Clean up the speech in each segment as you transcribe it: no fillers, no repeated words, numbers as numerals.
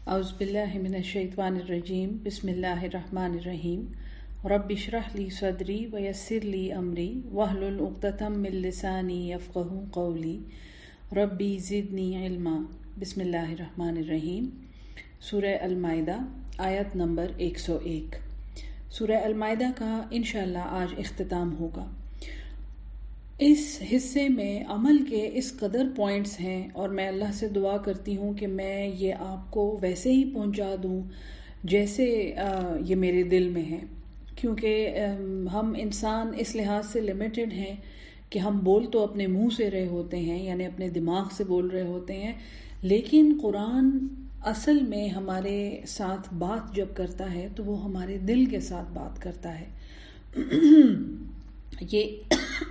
اعوذ باللہ من الشیطان الرجیم بسم اللہ الرحمن الرحیم رب اشرح لی صدری ویسر لی امری واحلل عقدۃ من لسانی یفقہوا قولی ربی زدنی علما۔ بسم اللہ الرحمن الرحیم۔ سورہ المائدہ آیت نمبر 101۔ سورہ المائدہ کا انشاءاللہ آج اختتام ہوگا۔ اس حصے میں عمل کے اس قدر پوائنٹس ہیں اور میں اللہ سے دعا کرتی ہوں کہ میں یہ آپ کو ویسے ہی پہنچا دوں جیسے یہ میرے دل میں ہے، کیونکہ ہم انسان اس لحاظ سے لمیٹڈ ہیں کہ ہم بول تو اپنے منہ سے رہے ہوتے ہیں، یعنی اپنے دماغ سے بول رہے ہوتے ہیں، لیکن قرآن اصل میں ہمارے ساتھ بات جب کرتا ہے تو وہ ہمارے دل کے ساتھ بات کرتا ہے۔ یہ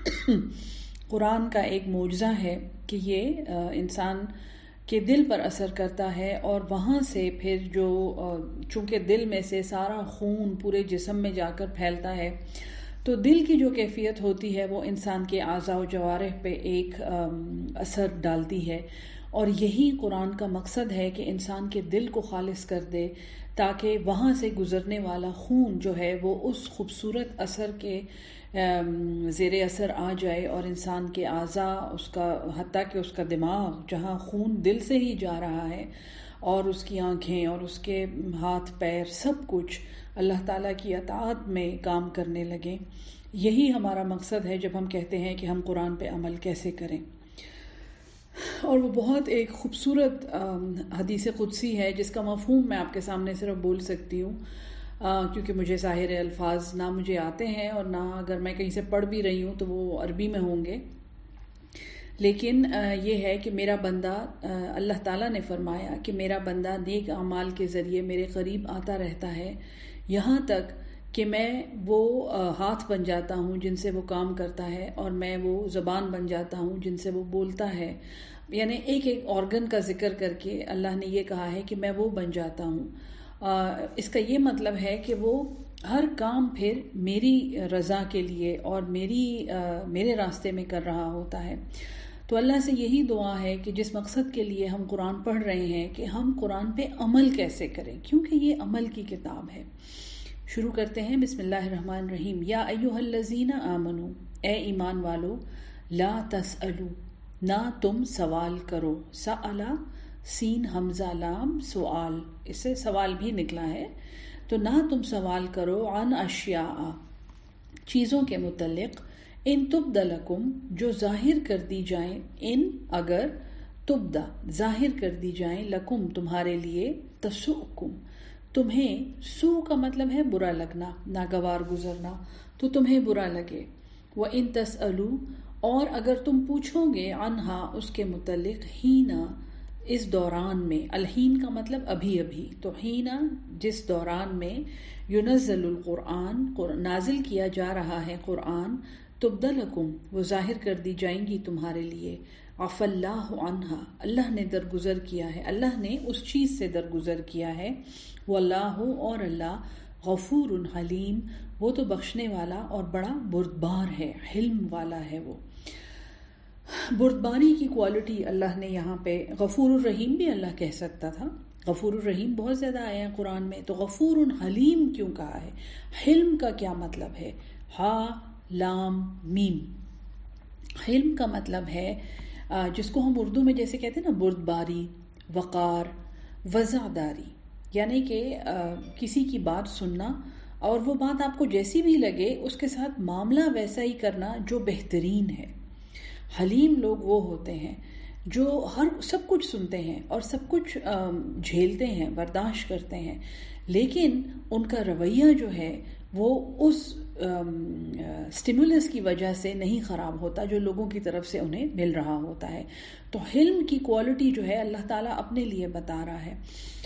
قرآن کا ایک معجزہ ہے کہ یہ انسان کے دل پر اثر کرتا ہے، اور وہاں سے پھر جو چونکہ دل میں سے سارا خون پورے جسم میں جا کر پھیلتا ہے، تو دل کی جو کیفیت ہوتی ہے وہ انسان کے اعضاء و جوارح پہ ایک اثر ڈالتی ہے، اور یہی قرآن کا مقصد ہے کہ انسان کے دل کو خالص کر دے تاکہ وہاں سے گزرنے والا خون جو ہے وہ اس خوبصورت اثر کے زیر اثر آ جائے، اور انسان کے اعضاء، اس کا حتیٰ کہ اس کا دماغ جہاں خون دل سے ہی جا رہا ہے، اور اس کی آنکھیں اور اس کے ہاتھ پیر سب کچھ اللہ تعالیٰ کی اطاعت میں کام کرنے لگیں۔ یہی ہمارا مقصد ہے جب ہم کہتے ہیں کہ ہم قرآن پہ عمل کیسے کریں۔ اور وہ بہت ایک خوبصورت حدیث قدسی ہے جس کا مفہوم میں آپ کے سامنے صرف بول سکتی ہوں، کیونکہ مجھے ظاہر الفاظ نہ مجھے آتے ہیں، اور نہ اگر میں کہیں سے پڑھ بھی رہی ہوں تو وہ عربی میں ہوں گے، لیکن یہ ہے کہ میرا بندہ، اللہ تعالیٰ نے فرمایا کہ میرا بندہ نیک اعمال کے ذریعے میرے قریب آتا رہتا ہے، یہاں تک کہ میں وہ ہاتھ بن جاتا ہوں جن سے وہ کام کرتا ہے، اور میں وہ زبان بن جاتا ہوں جن سے وہ بولتا ہے۔ یعنی ایک ایک آرگن کا ذکر کر کے اللہ نے یہ کہا ہے کہ میں وہ بن جاتا ہوں۔ اس کا یہ مطلب ہے کہ وہ ہر کام پھر میری رضا کے لیے اور میرے راستے میں کر رہا ہوتا ہے۔ تو اللہ سے یہی دعا ہے کہ جس مقصد کے لیے ہم قرآن پڑھ رہے ہیں کہ ہم قرآن پہ عمل کیسے کریں، کیونکہ یہ عمل کی کتاب ہے۔ شروع کرتے ہیں بسم اللہ الرحمن الرحیم۔ یا ایھا الذین آمنو، اے ایمان والو، لا تسألو، نہ تم سوال کرو، سألا سین حمزہ لام سوال، اس سے سوال بھی نکلا ہے، تو نہ تم سوال کرو عن اشیاء، چیزوں کے متعلق، ان تبد لکم، جو ظاہر کر دی جائیں، ان اگر تبدا ظاہر کر دی جائیں، لکم تمہارے لیے، تسؤکم تمہیں، سو کا مطلب ہے برا لگنا، ناگوار گزرنا، تو تمہیں برا لگے، وَإِن تَسْأَلُوا، اور اگر تم پوچھو گے عنہا اس کے متعلق، ہینا اس دوران میں، الہین کا مطلب ابھی ابھی، تو ہینا جس دوران میں، ينزل القرآن نازل کیا جا رہا ہے قرآن، تبدلکم وہ ظاہر کر دی جائیں گی تمہارے لیے، عفا اللہ عنہا اللہ نے درگزر کیا ہے، اللہ نے اس چیز سے درگزر کیا ہے، واللہ اور اللہ غفور حلیم وہ تو بخشنے والا اور بڑا بردبار ہے، حلم والا ہے، وہ بردباری کی کوالٹی اللہ نے یہاں پہ، غفور الرحیم بھی اللہ کہہ سکتا تھا، غفور الرحیم بہت زیادہ آئے ہیں قرآن میں، تو غفور حلیم کیوں کہا ہے؟ حلم کا کیا مطلب ہے؟ ہا لام میم، حلم کا مطلب ہے جس کو ہم اردو میں جیسے کہتے ہیں نا، بردباری، وقار، وضعداری، یعنی کہ کسی کی بات سننا اور وہ بات آپ کو جیسی بھی لگے اس کے ساتھ معاملہ ویسا ہی کرنا جو بہترین ہے۔ حلیم لوگ وہ ہوتے ہیں جو سب کچھ سنتے ہیں اور سب کچھ جھیلتے ہیں، برداشت کرتے ہیں، لیکن ان کا رویہ جو ہے وہ اس سٹیمولس کی وجہ سے نہیں خراب ہوتا جو لوگوں کی طرف سے انہیں مل رہا ہوتا ہے۔ تو حلم کی کوالٹی جو ہے اللہ تعالیٰ اپنے لیے بتا رہا ہے،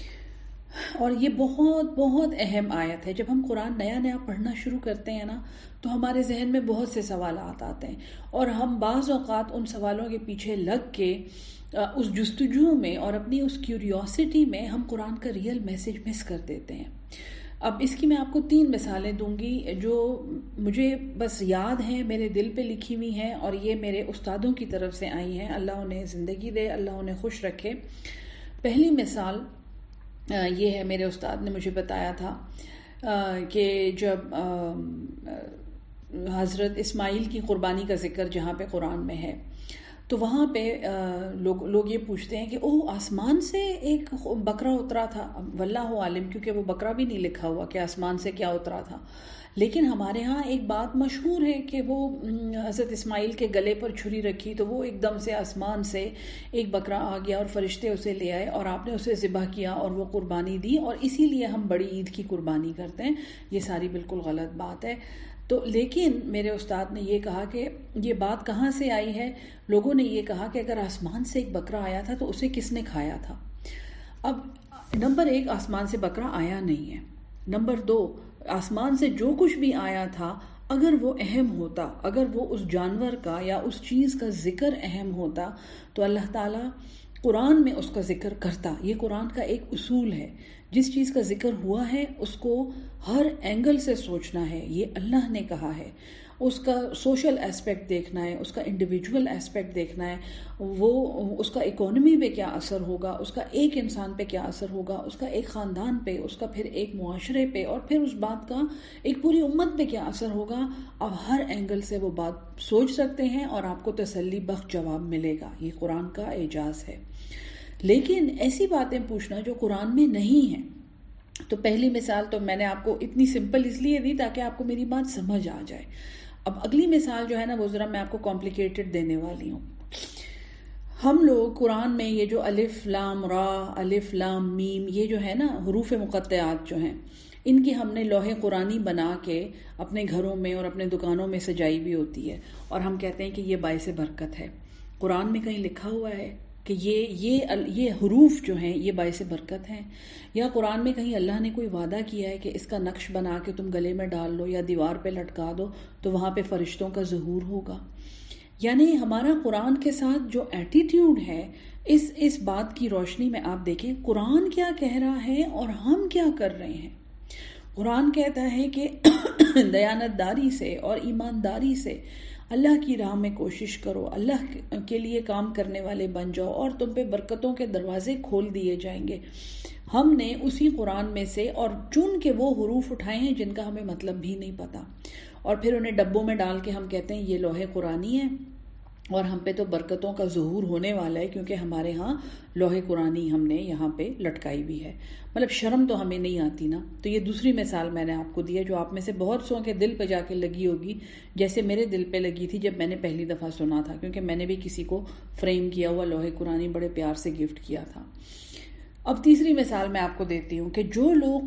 اور یہ بہت بہت اہم آیت ہے۔ جب ہم قرآن نیا نیا پڑھنا شروع کرتے ہیں نا تو ہمارے ذہن میں بہت سے سوالات آتے ہیں، اور ہم بعض اوقات ان سوالوں کے پیچھے لگ کے اس جستجو میں اور اپنی اس کیوریوسٹی میں ہم قرآن کا ریئل میسج مس کر دیتے ہیں۔ اب اس کی میں آپ کو 3 مثالیں دوں گی جو مجھے بس یاد ہیں، میرے دل پہ لکھی ہوئی ہیں، اور یہ میرے استادوں کی طرف سے آئی ہیں، اللہ انہیں زندگی دے، اللہ انہیں خوش رکھے۔ پہلی مثال یہ ہے میرے استاد نے مجھے بتایا تھا کہ جب حضرت اسماعیل کی قربانی کا ذکر جہاں پہ قرآن میں ہے تو وہاں پہ لوگ یہ پوچھتے ہیں کہ آسمان سے ایک بکرا اترا تھا. واللہ عالم، کیونکہ وہ بکرا بھی نہیں لکھا ہوا کہ آسمان سے کیا اترا تھا. لیکن ہمارے ہاں ایک بات مشہور ہے کہ وہ حضرت اسماعیل کے گلے پر چھری رکھی تو وہ ایک دم سے آسمان سے ایک بکرا آ گیا اور فرشتے اسے لے آئے اور آپ نے اسے ذبح کیا اور وہ قربانی دی، اور اسی لیے ہم بڑی عید کی قربانی کرتے ہیں. یہ ساری بالکل غلط بات ہے. تو لیکن میرے استاد نے یہ کہا کہ یہ بات کہاں سے آئی ہے. لوگوں نے یہ کہا کہ اگر آسمان سے ایک بکرا آیا تھا تو اسے کس نے کھایا تھا. اب نمبر 1، آسمان سے بکرا آیا نہیں ہے. نمبر 2، آسمان سے جو کچھ بھی آیا تھا اگر وہ اہم ہوتا، اگر وہ اس جانور کا یا اس چیز کا ذکر اہم ہوتا تو اللہ تعالیٰ قرآن میں اس کا ذکر کرتا. یہ قرآن کا ایک اصول ہے. جس چیز کا ذکر ہوا ہے اس کو ہر اینگل سے سوچنا ہے. یہ اللہ نے کہا ہے. اس کا سوشل ایسپیکٹ دیکھنا ہے، اس کا انڈیویجول ایسپیکٹ دیکھنا ہے، وہ اس کا اکانومی پہ کیا اثر ہوگا، اس کا ایک انسان پہ کیا اثر ہوگا، اس کا ایک خاندان پہ، اس کا پھر ایک معاشرے پہ، اور پھر اس بات کا ایک پوری امت پہ کیا اثر ہوگا. آپ ہر اینگل سے وہ بات سوچ سکتے ہیں اور آپ کو تسلی بخش جواب ملے گا. یہ قرآن کا اعجاز ہے. لیکن ایسی باتیں پوچھنا جو قرآن میں نہیں ہیں، تو پہلی مثال تو میں نے آپ کو اتنی سمپل اس لیے دی تاکہ آپ کو میری بات سمجھ آ جائے. اب اگلی مثال جو ہے نا وہ ذرا میں آپ کو کمپلیکیٹڈ دینے والی ہوں. ہم لوگ قرآن میں یہ جو الف لام را، الف لام میم، یہ جو ہے نا حروف مقطعات جو ہیں، ان کی ہم نے لوح قرآنی بنا کے اپنے گھروں میں اور اپنے دکانوں میں سجائی بھی ہوتی ہے، اور ہم کہتے ہیں کہ یہ باعث برکت ہے. قرآن میں کہیں لکھا ہوا ہے کہ یہ حروف جو ہیں یہ باعث برکت ہیں؟ یا قرآن میں کہیں اللہ نے کوئی وعدہ کیا ہے کہ اس کا نقش بنا کے تم گلے میں ڈال لو یا دیوار پہ لٹکا دو تو وہاں پہ فرشتوں کا ظہور ہوگا؟ یعنی ہمارا قرآن کے ساتھ جو ایٹیٹیوڈ ہے، اس بات کی روشنی میں آپ دیکھیں قرآن کیا کہہ رہا ہے اور ہم کیا کر رہے ہیں. قرآن کہتا ہے کہ دیانتداری سے اور ایمانداری سے اللہ کی راہ میں کوشش کرو، اللہ کے لیے کام کرنے والے بن جاؤ اور تم پہ برکتوں کے دروازے کھول دیے جائیں گے. ہم نے اسی قرآن میں سے اور چن کے وہ حروف اٹھائے ہیں جن کا ہمیں مطلب بھی نہیں پتا، اور پھر انہیں ڈبوں میں ڈال کے ہم کہتے ہیں یہ لوح قرآنی ہے اور ہم پہ تو برکتوں کا ظہور ہونے والا ہے کیونکہ ہمارے ہاں لوح قرآنی ہم نے یہاں پہ لٹکائی بھی ہے. مطلب شرم تو ہمیں نہیں آتی نا. تو یہ دوسری مثال میں نے آپ کو دی ہے جو آپ میں سے بہت سو کے دل پہ جا کے لگی ہوگی، جیسے میرے دل پہ لگی تھی جب میں نے پہلی دفعہ سنا تھا، کیونکہ میں نے بھی کسی کو فریم کیا ہوا لوح قرآنی بڑے پیار سے گفٹ کیا تھا. اب تیسری مثال میں آپ کو دیتی ہوں کہ جو لوگ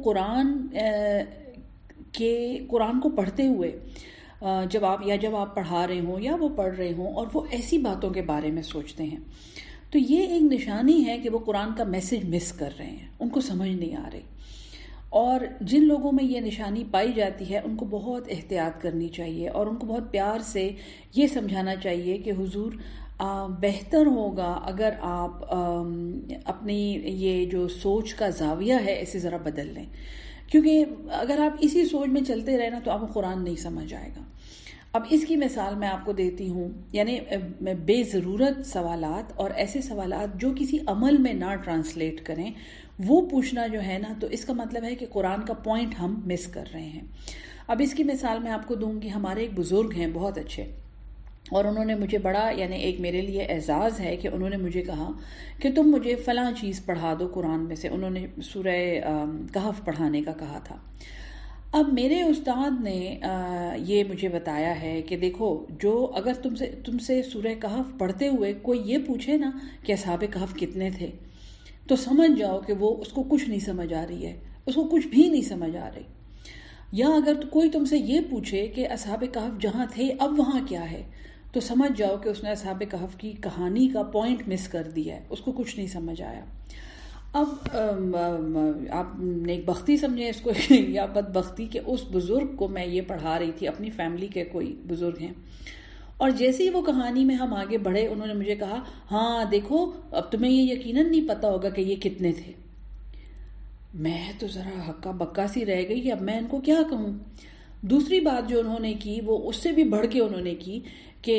قرآن کو پڑھتے ہوئے جب آپ پڑھا رہے ہوں یا وہ پڑھ رہے ہوں اور وہ ایسی باتوں کے بارے میں سوچتے ہیں، تو یہ ایک نشانی ہے کہ وہ قرآن کا میسج مس کر رہے ہیں، ان کو سمجھ نہیں آ رہی. اور جن لوگوں میں یہ نشانی پائی جاتی ہے ان کو بہت احتیاط کرنی چاہیے اور ان کو بہت پیار سے یہ سمجھانا چاہیے کہ حضور بہتر ہوگا اگر آپ اپنی یہ جو سوچ کا زاویہ ہے اسے ذرا بدل لیں، کیونکہ اگر آپ اسی سوچ میں چلتے رہے نا تو آپ کو قرآن نہیں سمجھ آئے گا. اب اس کی مثال میں آپ کو دیتی ہوں، یعنی بے ضرورت سوالات اور ایسے سوالات جو کسی عمل میں نہ ٹرانسلیٹ کریں وہ پوچھنا جو ہے نا، تو اس کا مطلب ہے کہ قرآن کا پوائنٹ ہم مس کر رہے ہیں. اب اس کی مثال میں آپ کو دوں گی. ہمارے ایک بزرگ ہیں بہت اچھے، اور انہوں نے مجھے بڑا، یعنی ایک میرے لیے اعزاز ہے کہ انہوں نے مجھے کہا کہ تم مجھے فلاں چیز پڑھا دو قرآن میں سے. انہوں نے سورہ کہف پڑھانے کا کہا تھا. اب میرے استاد نے یہ مجھے بتایا ہے کہ دیکھو، جو اگر تم سے سورہ کہف پڑھتے ہوئے کوئی یہ پوچھے نا کہ اصحاب کہف کتنے تھے، تو سمجھ جاؤ کہ وہ اس کو کچھ نہیں سمجھ آ رہی ہے، اس کو کچھ بھی نہیں سمجھ آ رہی. یا اگر کوئی تم سے یہ پوچھے کہ اصحاب کہف جہاں تھے اب وہاں کیا ہے، تو سمجھ جاؤ کہ اس نے اصحاب کہف کی کہانی کا پوائنٹ مس کر دیا ہے، اس کو کچھ نہیں سمجھ آیا. اب آپ نیک بختی سمجھیں اس کو یا بدبختی کہ اس بزرگ کو میں یہ پڑھا رہی تھی، اپنی فیملی کے کوئی بزرگ ہیں، اور جیسے ہی وہ کہانی میں ہم آگے بڑھے انہوں نے مجھے کہا ہاں دیکھو اب تمہیں یہ یقیناً نہیں پتا ہوگا کہ یہ کتنے تھے. میں تو ذرا ہکا بکا سی رہ گئی کہ اب میں ان کو کیا کہوں. دوسری بات جو انہوں نے کی وہ اس سے بھی بڑھ کے انہوں نے کی کہ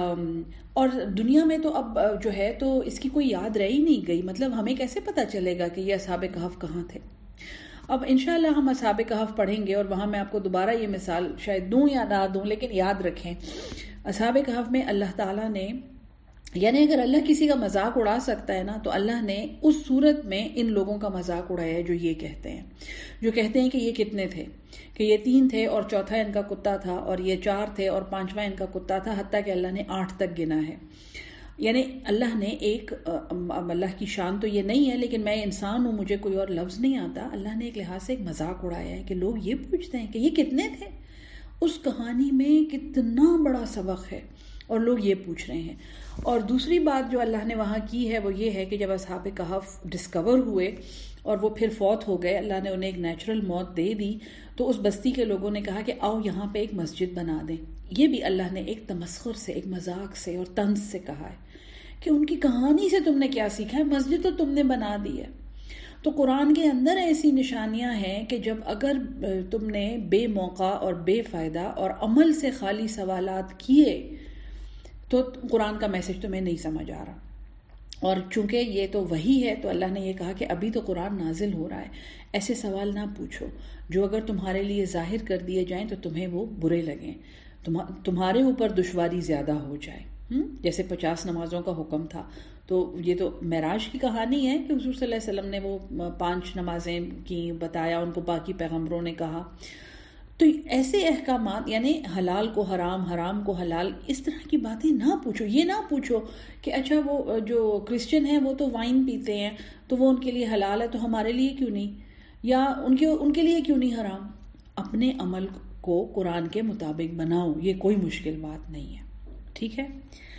اور دنیا میں تو اب جو ہے تو اس کی کوئی یاد رہ ہی نہیں گئی. مطلب ہمیں کیسے پتہ چلے گا کہ یہ اصحاب کہف کہاں تھے؟ اب انشاءاللہ ہم اصحاب کہف پڑھیں گے اور وہاں میں آپ کو دوبارہ یہ مثال شاید دوں یا نہ دوں، لیکن یاد رکھیں اصحاب کہف میں اللہ تعالیٰ نے، یعنی اگر اللہ کسی کا مذاق اڑا سکتا ہے نا تو اللہ نے اس صورت میں ان لوگوں کا مذاق اڑایا ہے جو یہ کہتے ہیں، جو کہتے ہیں کہ یہ کتنے تھے، کہ یہ 3 تھے اور چوتھا ان کا کتا تھا، اور یہ 4 تھے اور 5واں ان کا کتا تھا، حتیٰ کہ اللہ نے 8 تک گنا ہے. یعنی اللہ نے ایک، اللہ کی شان تو یہ نہیں ہے لیکن میں انسان ہوں، مجھے کوئی اور لفظ نہیں آتا، اللہ نے ایک لحاظ سے ایک مذاق اڑایا ہے کہ لوگ یہ پوچھتے ہیں کہ یہ کتنے تھے. اس کہانی میں کتنا بڑا سبق ہے اور لوگ یہ پوچھ رہے ہیں. اور دوسری بات جو اللہ نے وہاں کی ہے وہ یہ ہے کہ جب اصحاب کہف ڈسکور ہوئے اور وہ پھر فوت ہو گئے، اللہ نے انہیں ایک نیچرل موت دے دی، تو اس بستی کے لوگوں نے کہا کہ آؤ یہاں پہ ایک مسجد بنا دیں. یہ بھی اللہ نے ایک تمسخر سے، ایک مذاق سے اور طنز سے کہا ہے کہ ان کی کہانی سے تم نے کیا سیکھا ہے، مسجد تو تم نے بنا دی ہے. تو قرآن کے اندر ایسی نشانیاں ہیں کہ جب اگر تم نے بے موقع اور بے فائدہ اور عمل سے خالی سوالات کیے تو قرآن کا میسج تمہیں نہیں سمجھ آ رہا. اور چونکہ یہ تو وہی ہے تو اللہ نے یہ کہا کہ ابھی تو قرآن نازل ہو رہا ہے، ایسے سوال نہ پوچھو جو اگر تمہارے لیے ظاہر کر دیے جائیں تو تمہیں وہ برے لگیں، تمہارے اوپر دشواری زیادہ ہو جائے. جیسے 50 نمازوں کا حکم تھا، تو یہ تو معراج کی کہانی ہے کہ حضور صلی اللہ علیہ وسلم نے وہ 5 نمازیں کی، بتایا ان کو، باقی پیغمبروں نے کہا. تو ایسے احکامات، یعنی حلال کو حرام، حرام کو حلال، اس طرح کی باتیں نہ پوچھو. یہ نہ پوچھو کہ اچھا وہ جو کرسچن ہیں وہ تو وائن پیتے ہیں تو وہ ان کے لیے حلال ہے تو ہمارے لیے کیوں نہیں، یا ان کے لیے کیوں نہیں حرام. اپنے عمل کو قرآن کے مطابق بناؤ، یہ کوئی مشکل بات نہیں ہے. ٹھیک ہے.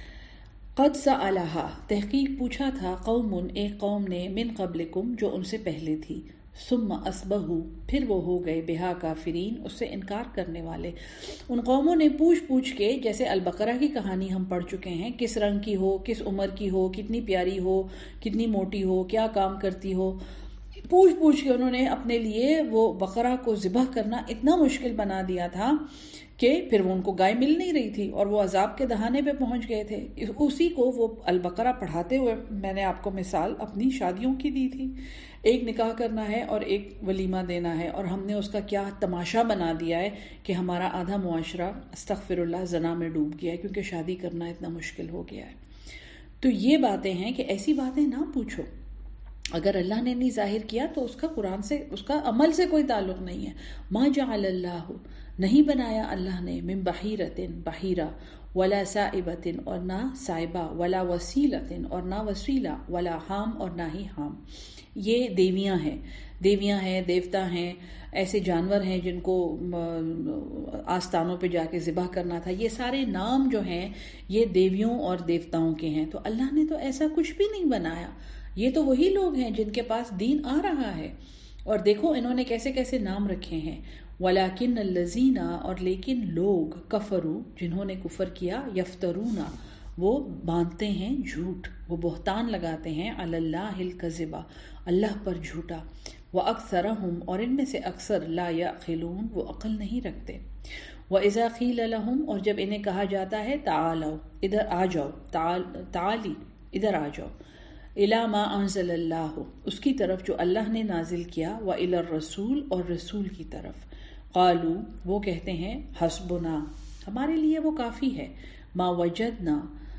قد سألہا، تحقیق پوچھا تھا، قوم، ایک قوم نے، من قبلکم، جو ان سے پہلے تھی، ثم اصبحوا، پھر وہ ہو گئے، بہا کافرین، اس سے انکار کرنے والے. ان قوموں نے پوچھ کے، جیسے البقرہ کی کہانی ہم پڑھ چکے ہیں، کس رنگ کی ہو، کس عمر کی ہو، کتنی پیاری ہو، کتنی موٹی ہو، کیا کام کرتی ہو، پوچھ کے انہوں نے اپنے لیے وہ بقرہ کو ذبح کرنا اتنا مشکل بنا دیا تھا کہ پھر وہ ان کو گائے مل نہیں رہی تھی اور وہ عذاب کے دہانے پہ پہنچ گئے تھے. اسی کو وہ البقرہ پڑھاتے ہوئے میں نے آپ کو مثال اپنی شادیوں کی دی تھی. ایک نکاح کرنا ہے اور ایک ولیمہ دینا ہے، اور ہم نے اس کا کیا تماشا بنا دیا ہے کہ ہمارا آدھا معاشرہ استغفر اللہ زنا میں ڈوب گیا ہے کیونکہ شادی کرنا اتنا مشکل ہو گیا ہے. تو یہ باتیں ہیں کہ ایسی باتیں نہ پوچھو. اگر اللہ نے نہیں ظاہر کیا تو اس کا قرآن سے، اس کا عمل سے کوئی تعلق نہیں ہے. ما جعل اللہ، نہیں بنایا اللہ نے، من بحیرۃ، بحیرہ، ولا سائبۃ، اور نہ سائبہ، ولا وسیلۃ، اور نہ وسیلہ، ولا حام، اور نہ ہی حام. یہ دیویاں ہیں، دیوتا ہیں، ایسے جانور ہیں جن کو آستانوں پہ جا کے ذبح کرنا تھا. یہ سارے نام جو ہیں یہ دیویوں اور دیوتاؤں کے ہیں. تو اللہ نے تو ایسا کچھ بھی نہیں بنایا. یہ تو وہی لوگ ہیں جن کے پاس دین آ رہا ہے. اور دیکھو انہوں نے کیسے کیسے نام رکھے ہیں. وَلَكِنَّ الَّذِينَ، اور لیکن لوگ، کفروا، جنہوں نے کفر کیا، یفترون، وہ باندھتے ہیں جھوٹ، وہ بہتان لگاتے ہیں، علی اللہ الکذب، اللہ پر جھوٹا. وَأَكْثَرَهُمْ، اور ان میں سے اکثر، لا يعقلون، وہ عقل نہیں رکھتے. وَإِذَا قِيلَ لَهُمْ، اور جب انہیں کہا جاتا ہے، تعالوا، ادھر آ جاؤ، تعالی، ادھر آ جاؤ، الی ما انزل اللہ، اس کی طرف جو اللہ نے نازل کیا، وإلی الرسول، اور رسول کی طرف. قالوا، وہ کہتے ہیں، حسبنا، ہمارے لیے وہ کافی ہے، ما وجدنا،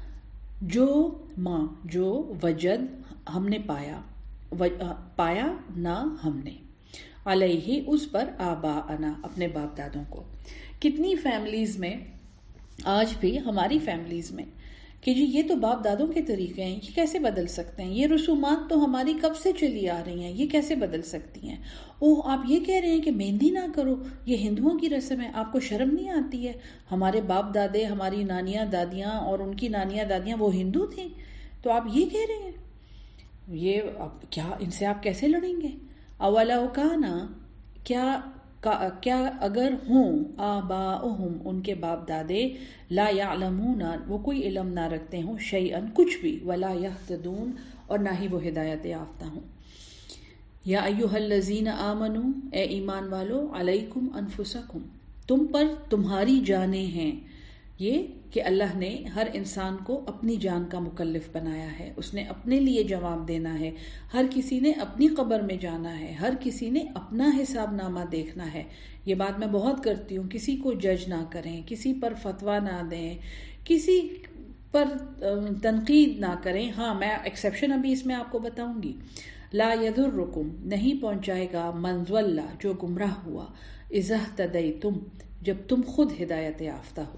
جو وجد، ہم نے پایا نہ ہم نے، علیہ، اس پر، آباءنا، اپنے باپ دادوں کو. کتنی فیملیز میں آج بھی، ہماری فیملیز میں، کہ جی یہ تو باپ دادوں کے طریقے ہیں، یہ کیسے بدل سکتے ہیں؟ یہ رسومات تو ہماری کب سے چلی آ رہی ہیں، یہ کیسے بدل سکتی ہیں؟ اوہ، آپ یہ کہہ رہے ہیں کہ مہندی نہ کرو، یہ ہندوؤں کی رسم ہے، آپ کو شرم نہیں آتی ہے؟ ہمارے باپ دادے، ہماری نانیاں دادیاں اور ان کی نانیاں دادیاں وہ ہندو تھیں، تو آپ یہ کہہ رہے ہیں؟ یہ کیا، ان سے آپ کیسے لڑیں گے؟ اولو کانا، کیا اگر ہوں، آباؤہم، ان کے باپ دادے، لا یعلمون، وہ کوئی علم نہ رکھتے ہوں، شیئن، کچھ بھی، ولا یہتدون، اور نہ ہی وہ ہدایت یافتہ ہوں. یا ایھا الذین آمنوا، اے ایمان والو، علیکم انفسکم، تم پر تمہاری جانیں ہیں. یہ کہ اللہ نے ہر انسان کو اپنی جان کا مکلف بنایا ہے، اس نے اپنے لیے جواب دینا ہے. ہر کسی نے اپنی قبر میں جانا ہے، ہر کسی نے اپنا حساب نامہ دیکھنا ہے. یہ بات میں بہت کرتی ہوں، کسی کو جج نہ کریں، کسی پر فتویٰ نہ دیں، کسی پر تنقید نہ کریں. ہاں میں ایکسیپشن ابھی اس میں آپ کو بتاؤں گی. لا یضرکم، نہیں پہنچائے گا، من ضل، جو گمراہ ہوا، اذا اہتدیتم، جب تم خود ہدایت یافتہ ہو.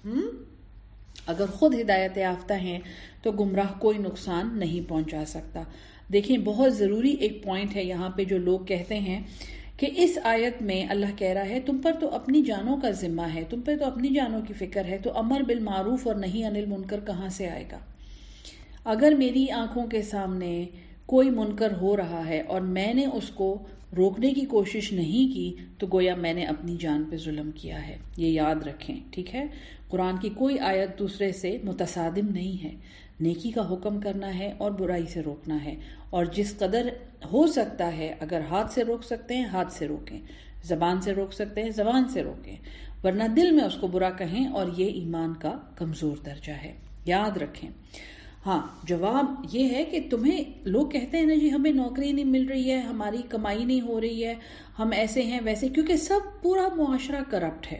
اگر خود ہدایت یافتہ ہیں تو گمراہ کوئی نقصان نہیں پہنچا سکتا. دیکھیں بہت ضروری ایک پوائنٹ ہے یہاں پہ جو لوگ کہتے ہیں کہ اس آیت میں اللہ کہہ رہا ہے تم پر تو اپنی جانوں کا ذمہ ہے، تم پر تو اپنی جانوں کی فکر ہے، تو امر بالمعروف اور نہی عن المنکر کہاں سے آئے گا؟ اگر میری آنکھوں کے سامنے کوئی منکر ہو رہا ہے اور میں نے اس کو روکنے کی کوشش نہیں کی تو گویا میں نے اپنی جان پہ ظلم کیا ہے. یہ یاد رکھیں، ٹھیک ہے؟ قرآن کی کوئی آیت دوسرے سے متصادم نہیں ہے. نیکی کا حکم کرنا ہے اور برائی سے روکنا ہے، اور جس قدر ہو سکتا ہے اگر ہاتھ سے روک سکتے ہیں ہاتھ سے روکیں، زبان سے روک سکتے ہیں زبان سے روکیں، ورنہ دل میں اس کو برا کہیں، اور یہ ایمان کا کمزور درجہ ہے. یاد رکھیں. ہاں جواب یہ ہے کہ تمہیں لوگ کہتے ہیں نا جی ہمیں نوکری نہیں مل رہی ہے، ہماری کمائی نہیں ہو رہی ہے، ہم ایسے ہیں ویسے، کیونکہ سب پورا معاشرہ کرپٹ ہے.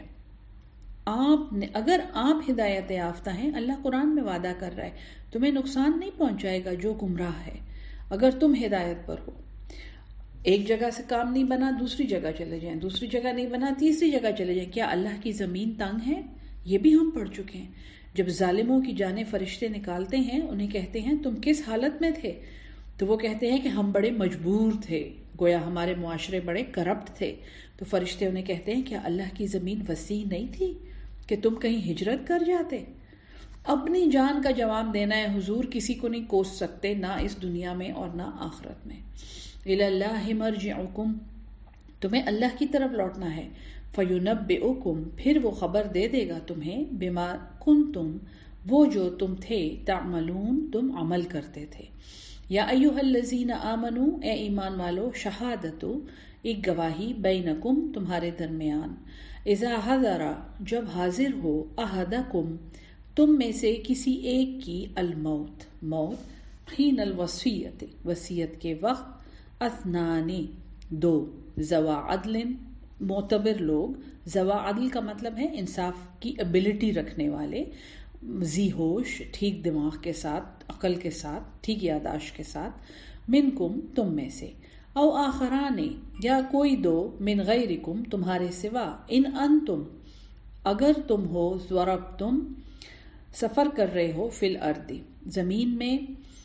اگر آپ ہدایت یافتہ ہیں، اللہ قرآن میں وعدہ کر رہا ہے تمہیں نقصان نہیں پہنچائے گا جو گمراہ ہے اگر تم ہدایت پر ہو. ایک جگہ سے کام نہیں بنا دوسری جگہ چلے جائیں، دوسری جگہ نہیں بنا تیسری جگہ چلے جائیں. کیا اللہ کی زمین تنگ ہے؟ یہ بھی ہم پڑھ چکے ہیں. جب ظالموں کی جانیں فرشتے نکالتے ہیں انہیں کہتے ہیں تم کس حالت میں تھے، تو وہ کہتے ہیں کہ ہم بڑے مجبور تھے، گویا ہمارے معاشرے بڑے کرپٹ تھے. تو فرشتے انہیں کہتے ہیں کیا اللہ کی زمین وسیع نہیں تھی کہ تم کہیں ہجرت کر جاتے؟ اپنی جان کا جواب دینا ہے حضور، کسی کو نہیں کوس سکتے، نہ اس دنیا میں اور نہ آخرت میں. الی اللہ مرجعکم، تمہیں اللہ کی طرف لوٹنا ہے. فینبئکم، پھر وہ خبر دے دے گا تمہیں، بما کنتم، وہ جو تم تھے، تعملون، تم عمل کرتے تھے. یا ایھا الذین آمنوا، اے ایمان والو، شہادت، ایک گواہی، بینکم، تمہارے درمیان، اذا حضر، جب حاضر ہو، احدکم، تم میں سے کسی ایک کی، الموت، موت، حین الوصیت، وصیت کے وقت، اثنان، دو، ذوا عدل، معتبر لوگ. ذوا عدل کا مطلب ہے انصاف کی ایبلٹی رکھنے والے، ذی ہوش، ٹھیک دماغ کے ساتھ، عقل کے ساتھ، ٹھیک یاداشت کے ساتھ، منکم، تم میں سے، او آخران، یا کوئی دو، من غیرکم، تمہارے سوا، ان انتم، اگر تم ہو، ضربتم، سفر کر رہے ہو، فی الارض، زمین میں،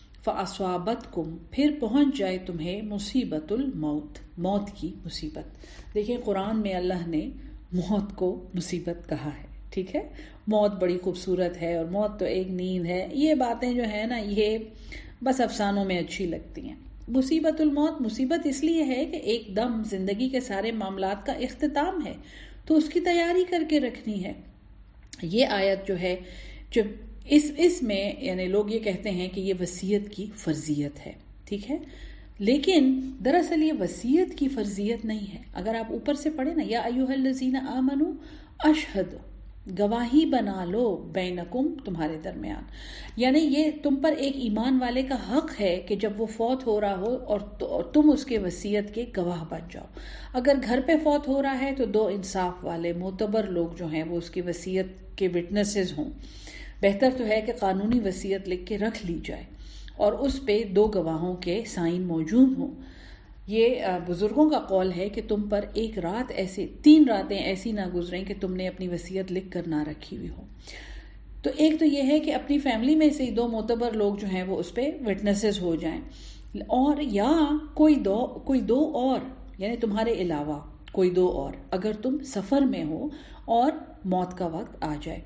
فاصابتکم، پھر پہنچ جائے تمہیں، مصیبت الموت، موت کی مصیبت. دیکھیں قرآن میں اللہ نے موت کو مصیبت کہا ہے، ٹھیک ہے؟ موت بڑی خوبصورت ہے اور موت تو ایک نیند ہے. یہ باتیں جو ہیں نا یہ بس افسانوں میں اچھی لگتی ہیں. مصیبت الموت مصیبت اس لیے ہے کہ ایک دم زندگی کے سارے معاملات کا اختتام ہے، تو اس کی تیاری کر کے رکھنی ہے. یہ آیت جو ہے جب اس میں یعنی لوگ یہ کہتے ہیں کہ یہ وصیت کی فرضیت ہے، ٹھیک ہے؟ لیکن دراصل یہ وصیت کی فرضیت نہیں ہے. اگر آپ اوپر سے پڑھیں نا، یا ایھا الذین آمنوا اشہد، گواہی بنا لو، بینکم، تمہارے درمیان، یعنی یہ تم پر ایک ایمان والے کا حق ہے کہ جب وہ فوت ہو رہا ہو اور تم اس کے وصیت کے گواہ بن جاؤ. اگر گھر پہ فوت ہو رہا ہے تو دو انصاف والے معتبر لوگ جو ہیں وہ اس کی وصیت کے وٹنسز ہوں. بہتر تو ہے کہ قانونی وصیت لکھ کے رکھ لی جائے اور اس پہ دو گواہوں کے سائن موجود ہوں. یہ بزرگوں کا قول ہے کہ تم پر ایک رات ایسے 3 راتیں ایسی نہ گزریں کہ تم نے اپنی وصیت لکھ کر نہ رکھی ہوئی ہو. تو ایک تو یہ ہے کہ اپنی فیملی میں سے 2 معتبر لوگ جو ہیں وہ اس پہ وٹنسز ہو جائیں، اور یا کوئی دو اور، یعنی تمہارے علاوہ کوئی 2 اور، اگر تم سفر میں ہو اور موت کا وقت آ جائے.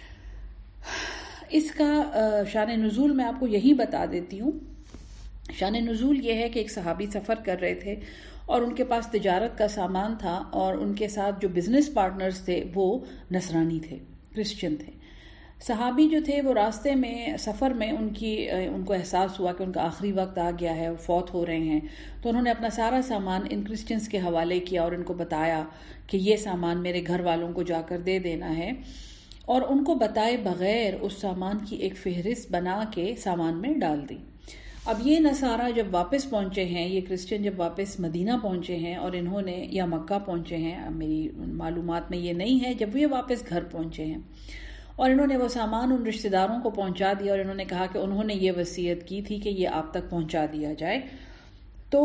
اس کا شان نزول میں آپ کو یہی بتا دیتی ہوں. شان نزول یہ ہے کہ ایک صحابی سفر کر رہے تھے اور ان کے پاس تجارت کا سامان تھا، اور ان کے ساتھ جو بزنس پارٹنرز تھے وہ نصرانی تھے، کرسچن تھے. صحابی جو تھے وہ راستے میں سفر میں ان کو احساس ہوا کہ ان کا آخری وقت آ گیا ہے اور فوت ہو رہے ہیں، تو انہوں نے اپنا سارا سامان ان کرسچنز کے حوالے کیا اور ان کو بتایا کہ یہ سامان میرے گھر والوں کو جا کر دے دینا ہے، اور ان کو بتائے بغیر اس سامان کی ایک فہرست بنا کے سامان میں ڈال دی۔ اب یہ نصارہ جب واپس پہنچے ہیں، یہ کرسچن جب واپس مدینہ پہنچے ہیں اور انہوں نے یا مکہ پہنچے ہیں، میری معلومات میں یہ نہیں ہے، جب یہ واپس گھر پہنچے ہیں اور انہوں نے وہ سامان ان رشتہ داروں کو پہنچا دیا اور انہوں نے کہا کہ انہوں نے یہ وصیت کی تھی کہ یہ آپ تک پہنچا دیا جائے، تو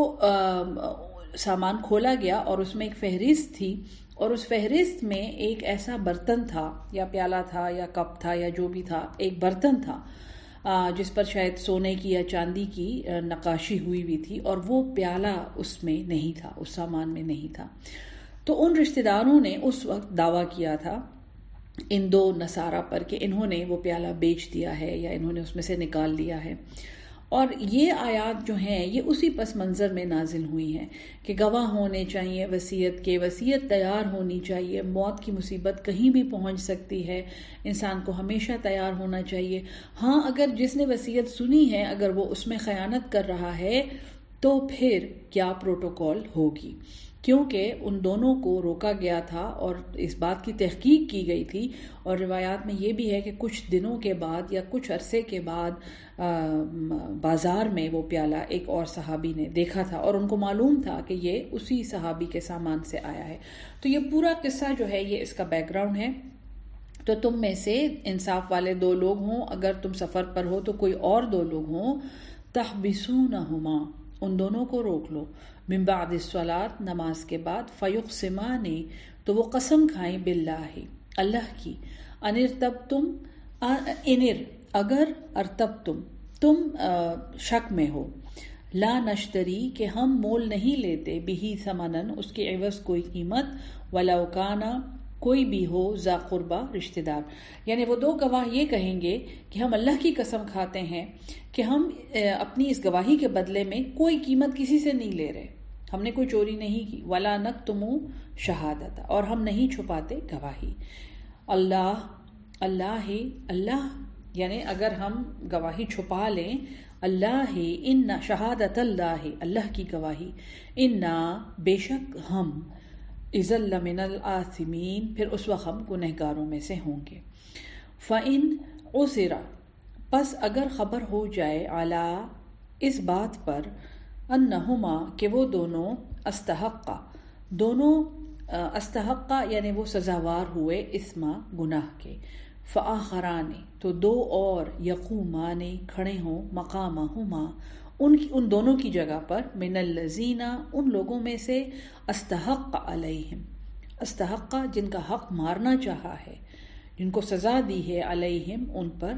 سامان کھولا گیا اور اس میں ایک فہرست تھی، اور اس فہرست میں ایک ایسا برتن تھا یا پیالہ تھا یا کپ تھا یا جو بھی تھا، ایک برتن تھا جس پر شاید سونے کی یا چاندی کی نقاشی ہوئی ہوئی تھی، اور وہ پیالہ اس میں نہیں تھا، اس سامان میں نہیں تھا۔ تو ان رشتہ داروں نے اس وقت دعویٰ کیا تھا ان دو نصارہ پر کہ انہوں نے وہ پیالہ بیچ دیا ہے یا انہوں نے اس میں سے نکال لیا ہے، اور یہ آیات جو ہیں یہ اسی پس منظر میں نازل ہوئی ہیں کہ گواہ ہونے چاہیے وصیت کے، وصیت تیار ہونی چاہیے، موت کی مصیبت کہیں بھی پہنچ سکتی ہے، انسان کو ہمیشہ تیار ہونا چاہیے۔ ہاں اگر جس نے وصیت سنی ہے اگر وہ اس میں خیانت کر رہا ہے تو پھر کیا پروٹوکول ہوگی، کیونکہ ان دونوں کو روکا گیا تھا اور اس بات کی تحقیق کی گئی تھی، اور روایات میں یہ بھی ہے کہ کچھ دنوں کے بعد یا کچھ عرصے کے بعد بازار میں وہ پیالہ ایک اور صحابی نے دیکھا تھا اور ان کو معلوم تھا کہ یہ اسی صحابی کے سامان سے آیا ہے۔ تو یہ پورا قصہ جو ہے یہ اس کا بیک گراؤنڈ ہے۔ تو تم میں سے انصاف والے دو لوگ ہوں، اگر تم سفر پر ہو تو کوئی اور دو لوگ ہوں، تحبسونہما، ان دونوں کو روک لو، من بعد الصلاۃ، نماز کے بعد، فیقسمان، تو وہ قسم کھائیں، باللہ، اللہ کی، انرتبتم، اگر ارتبتم، تم شک میں ہو، لا نشتری، کہ ہم مول نہیں لیتے، بہی ثمنن، اس کے عوض کوئی قیمت، ولو کانا، کوئی بھی ہو، ذا قربا، رشتہ دار۔ یعنی وہ دو گواہ یہ کہیں گے کہ ہم اللہ کی قسم کھاتے ہیں کہ ہم اپنی اس گواہی کے بدلے میں کوئی قیمت کسی سے نہیں لے رہے، ہم نے کوئی چوری نہیں کی، ولا نکتم شہادت، اور ہم نہیں چھپاتے گواہی، اللہ یعنی اگر ہم گواہی چھپا لیں، اللہ، ان شہادت اللہ، اللہ کی گواہی، انا، بے شک ہم، اذا لمن الآثمین، پھر اس وقت ہم گنہگاروں میں سے ہوں گے۔ فَإِنْ عُثِرَ، پس اگر خبر ہو جائے، علی، اس بات پر، انہما، کہ وہ دونوں، استحقا یعنی وہ سزاوار ہوئے، اسما، گناہ کے، فآخران، تو دو اور، یقومان، کھڑے ہوں، مقامہما، ان دونوں کی جگہ پر، من الذین، ان لوگوں میں سے، استحق علیہم، استحقہ جن کا حق مارنا چاہا ہے، جن کو سزا دی ہے، علیہم ان پر،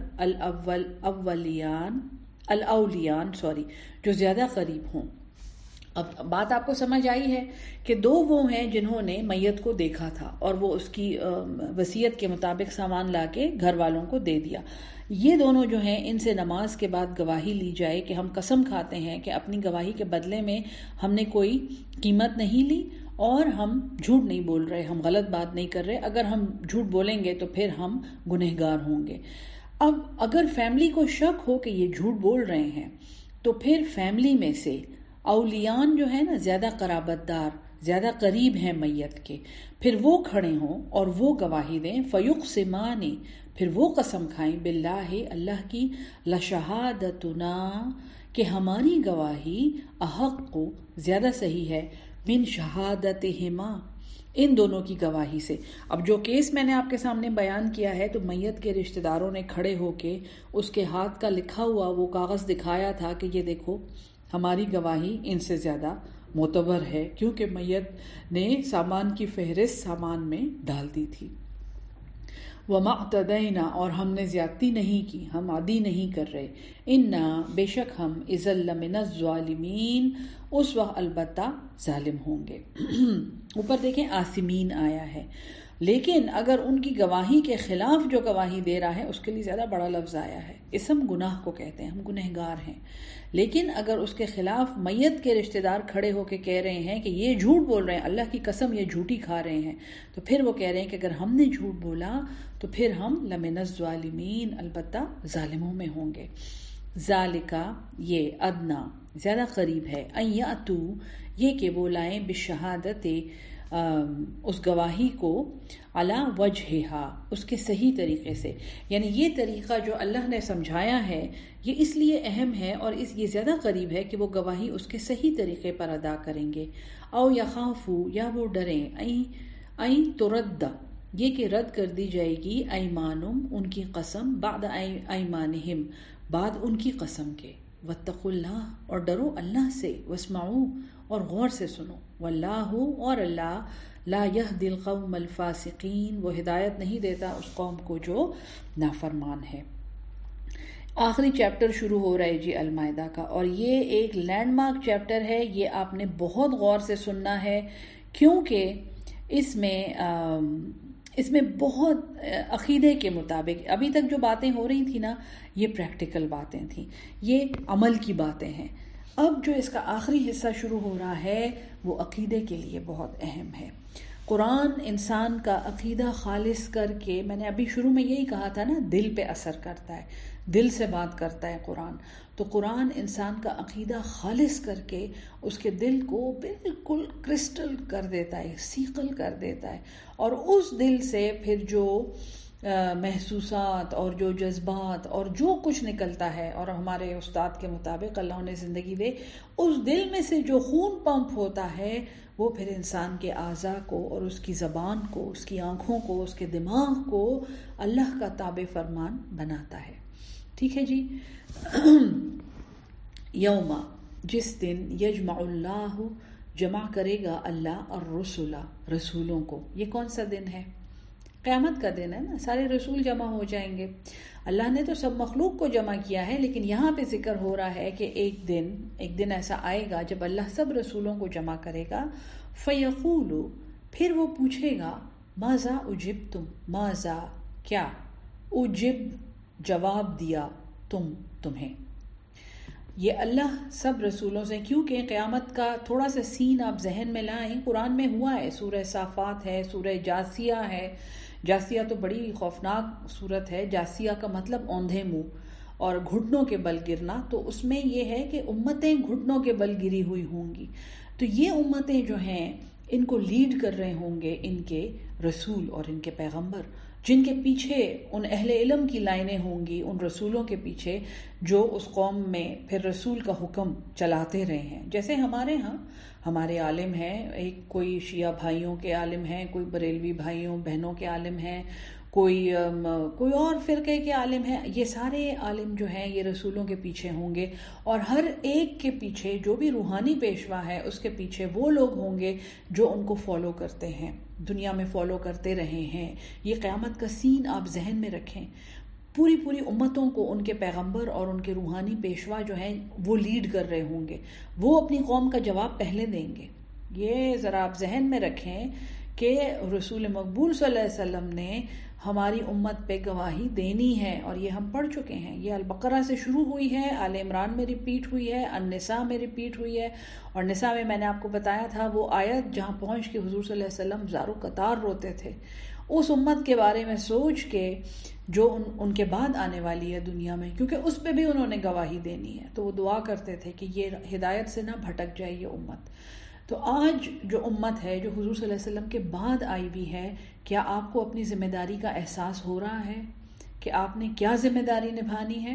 الاولیان جو زیادہ قریب ہوں۔ اب بات آپ کو سمجھ آئی ہے کہ دو وہ ہیں جنہوں نے میت کو دیکھا تھا اور وہ اس کی وصیت کے مطابق سامان لا کے گھر والوں کو دے دیا۔ یہ دونوں جو ہیں ان سے نماز کے بعد گواہی لی جائے کہ ہم قسم کھاتے ہیں کہ اپنی گواہی کے بدلے میں ہم نے کوئی قیمت نہیں لی اور ہم جھوٹ نہیں بول رہے، ہم غلط بات نہیں کر رہے، اگر ہم جھوٹ بولیں گے تو پھر ہم گنہگار ہوں گے۔ اب اگر فیملی کو شک ہو کہ یہ جھوٹ بول رہے ہیں تو پھر فیملی میں سے اولیان جو ہے نا، زیادہ قرابت دار، زیادہ قریب ہیں میت کے، پھر وہ کھڑے ہوں اور وہ گواہی دیں، فیقسمان، پھر وہ قسم کھائیں، باللہ، اللہ کی، لشہادتنا، کہ ہماری گواہی، احق کو، زیادہ صحیح ہے، من شہادتہما، ان دونوں کی گواہی سے۔ اب جو کیس میں نے آپ کے سامنے بیان کیا ہے تو میت کے رشتہ داروں نے کھڑے ہو کے اس کے ہاتھ کا لکھا ہوا وہ کاغذ دکھایا تھا کہ یہ دیکھو ہماری گواہی ان سے زیادہ معتبر ہے، کیونکہ میت نے سامان کی فہرست سامان میں ڈال دی تھی۔ وَمَا اعْتَدَيْنَا، اور ہم نے زیادتی نہیں کی، ہم عادی نہیں کر رہے، اِنَّا، بے شک ہم، اِذًا لَمِنَ الظَّالِمِينَ، اس وقت البتہ ظالم ہوں گے۔ اوپر دیکھیں آثمین آیا ہے، لیکن اگر ان کی گواہی کے خلاف جو گواہی دے رہا ہے اس کے لیے زیادہ بڑا لفظ آیا ہے. اسم گناہ کو کہتے ہیں، ہم گنہگار ہیں. لیکن اگر اس کے خلاف میت کے رشتہ دار کھڑے ہو کے کہہ رہے ہیں کہ یہ جھوٹ بول رہے ہیں، اللہ کی قسم یہ جھوٹی کھا رہے ہیں، تو پھر وہ کہہ رہے ہیں کہ اگر ہم نے جھوٹ بولا تو پھر ہم لمن الظالمین، البتہ ظالموں میں ہوں گے. ذالکا، یہ ادنا زیادہ قریب ہے، ان یاتو، یہ کہ وہ لائیں بالشہادت، اس گواہی کو، علی وجہہا، اس کے صحیح طریقے سے. یعنی یہ طریقہ جو اللہ نے سمجھایا ہے یہ اس لیے اہم ہے اور یہ زیادہ قریب ہے کہ وہ گواہی اس کے صحیح طریقے پر ادا کریں گے. او یخافو، یا وہ ڈریں، این ترد، یہ کہ رد کر دی جائے گی، ایمانم، ان کی قسم، بعد ایمانہم، بعد ان کی قسم کے. واتقوا اللہ، اور ڈرو اللہ سے، واسمعوا، اور غور سے سنو، واللہ، اور اللہ، لا یہدی القوم الفاسقین، وہ ہدایت نہیں دیتا اس قوم کو جو نافرمان ہے. آخری چیپٹر شروع ہو رہا ہے جی المائدہ کا، اور یہ ایک لینڈ مارک چیپٹر ہے. یہ آپ نے بہت غور سے سننا ہے کیونکہ اس میں بہت عقیدے کے مطابق ابھی تک جو باتیں ہو رہی تھیں نا، یہ پریکٹیکل باتیں تھیں، یہ عمل کی باتیں ہیں. اب جو اس کا آخری حصہ شروع ہو رہا ہے وہ عقیدے کے لیے بہت اہم ہے. قرآن انسان کا عقیدہ خالص کر کے، میں نے ابھی شروع میں یہی کہا تھا نا، دل پہ اثر کرتا ہے، دل سے بات کرتا ہے قرآن. تو قرآن انسان کا عقیدہ خالص کر کے اس کے دل کو بالکل کرسٹل کر دیتا ہے، سیقل کر دیتا ہے، اور اس دل سے پھر جو محسوسات اور جو جذبات اور جو کچھ نکلتا ہے، اور ہمارے استاد کے مطابق اللہ انہیں زندگی دے، اس دل میں سے جو خون پمپ ہوتا ہے وہ پھر انسان کے اعضاء کو اور اس کی زبان کو، اس کی آنکھوں کو، اس کے دماغ کو اللہ کا تابع فرمان بناتا ہے. ٹھیک ہے جی. یوم، جس دن، یجمع اللہ، جمع کرے گا اللہ، الرسل، رسولوں کو. یہ کون سا دن ہے؟ قیامت کا دن ہے نا، سارے رسول جمع ہو جائیں گے. اللہ نے تو سب مخلوق کو جمع کیا ہے، لیکن یہاں پہ ذکر ہو رہا ہے کہ ایک دن ایسا آئے گا جب اللہ سب رسولوں کو جمع کرے گا. فیقول، پھر وہ پوچھے گا، ماذا اجبتم، ماذا، کیا، اجب، جواب دیا، تمہیں. یہ اللہ سب رسولوں سے، کیونکہ قیامت کا تھوڑا سا سین آپ ذہن میں لائیں، قرآن میں ہوا ہے. سورہ صافات ہے، سورہ جاسیہ ہے. جاسیہ تو بڑی خوفناک صورت ہے. جاسیہ کا مطلب اوندھے منہ اور گھٹنوں کے بل گرنا. تو اس میں یہ ہے کہ امتیں گھٹنوں کے بل گری ہوئی ہوں گی. تو یہ امتیں جو ہیں ان کو لیڈ کر رہے ہوں گے ان کے رسول اور ان کے پیغمبر، جن کے پیچھے ان اہل علم کی لائنیں ہوں گی، ان رسولوں کے پیچھے جو اس قوم میں پھر رسول کا حکم چلاتے رہے ہیں. جیسے ہمارے ہاں ہمارے عالم ہیں، ایک کوئی شیعہ بھائیوں کے عالم ہیں، کوئی بریلوی بھائیوں بہنوں کے عالم ہیں، کوئی اور فرقے کے عالم ہیں. یہ سارے عالم جو ہیں یہ رسولوں کے پیچھے ہوں گے، اور ہر ایک کے پیچھے جو بھی روحانی پیشوا ہے اس کے پیچھے وہ لوگ ہوں گے جو ان کو فالو کرتے ہیں، دنیا میں فالو کرتے رہے ہیں. یہ قیامت کا سین آپ ذہن میں رکھیں. پوری امتوں کو ان کے پیغمبر اور ان کے روحانی پیشوا جو ہیں وہ لیڈ کر رہے ہوں گے. وہ اپنی قوم کا جواب پہلے دیں گے. یہ ذرا آپ ذہن میں رکھیں کہ رسول مقبول صلی اللہ علیہ وسلم نے ہماری امت پہ گواہی دینی ہے، اور یہ ہم پڑھ چکے ہیں. یہ البقرہ سے شروع ہوئی ہے، آل عمران میں ریپیٹ ہوئی ہے، النساء میں ریپیٹ ہوئی ہے. اور نساء میں نے آپ کو بتایا تھا وہ آیت جہاں پہنچ کے حضور صلی اللہ علیہ وسلم زارو قطار روتے تھے اس امت کے بارے میں سوچ کے جو ان کے بعد آنے والی ہے دنیا میں، کیونکہ اس پہ بھی انہوں نے گواہی دینی ہے. تو وہ دعا کرتے تھے کہ یہ ہدایت سے نہ بھٹک جائے یہ امت. تو آج جو امت ہے جو حضور صلی اللہ علیہ وسلم کے بعد آئی بھی ہے، کیا آپ کو اپنی ذمہ داری کا احساس ہو رہا ہے کہ آپ نے کیا ذمہ داری نبھانی ہے؟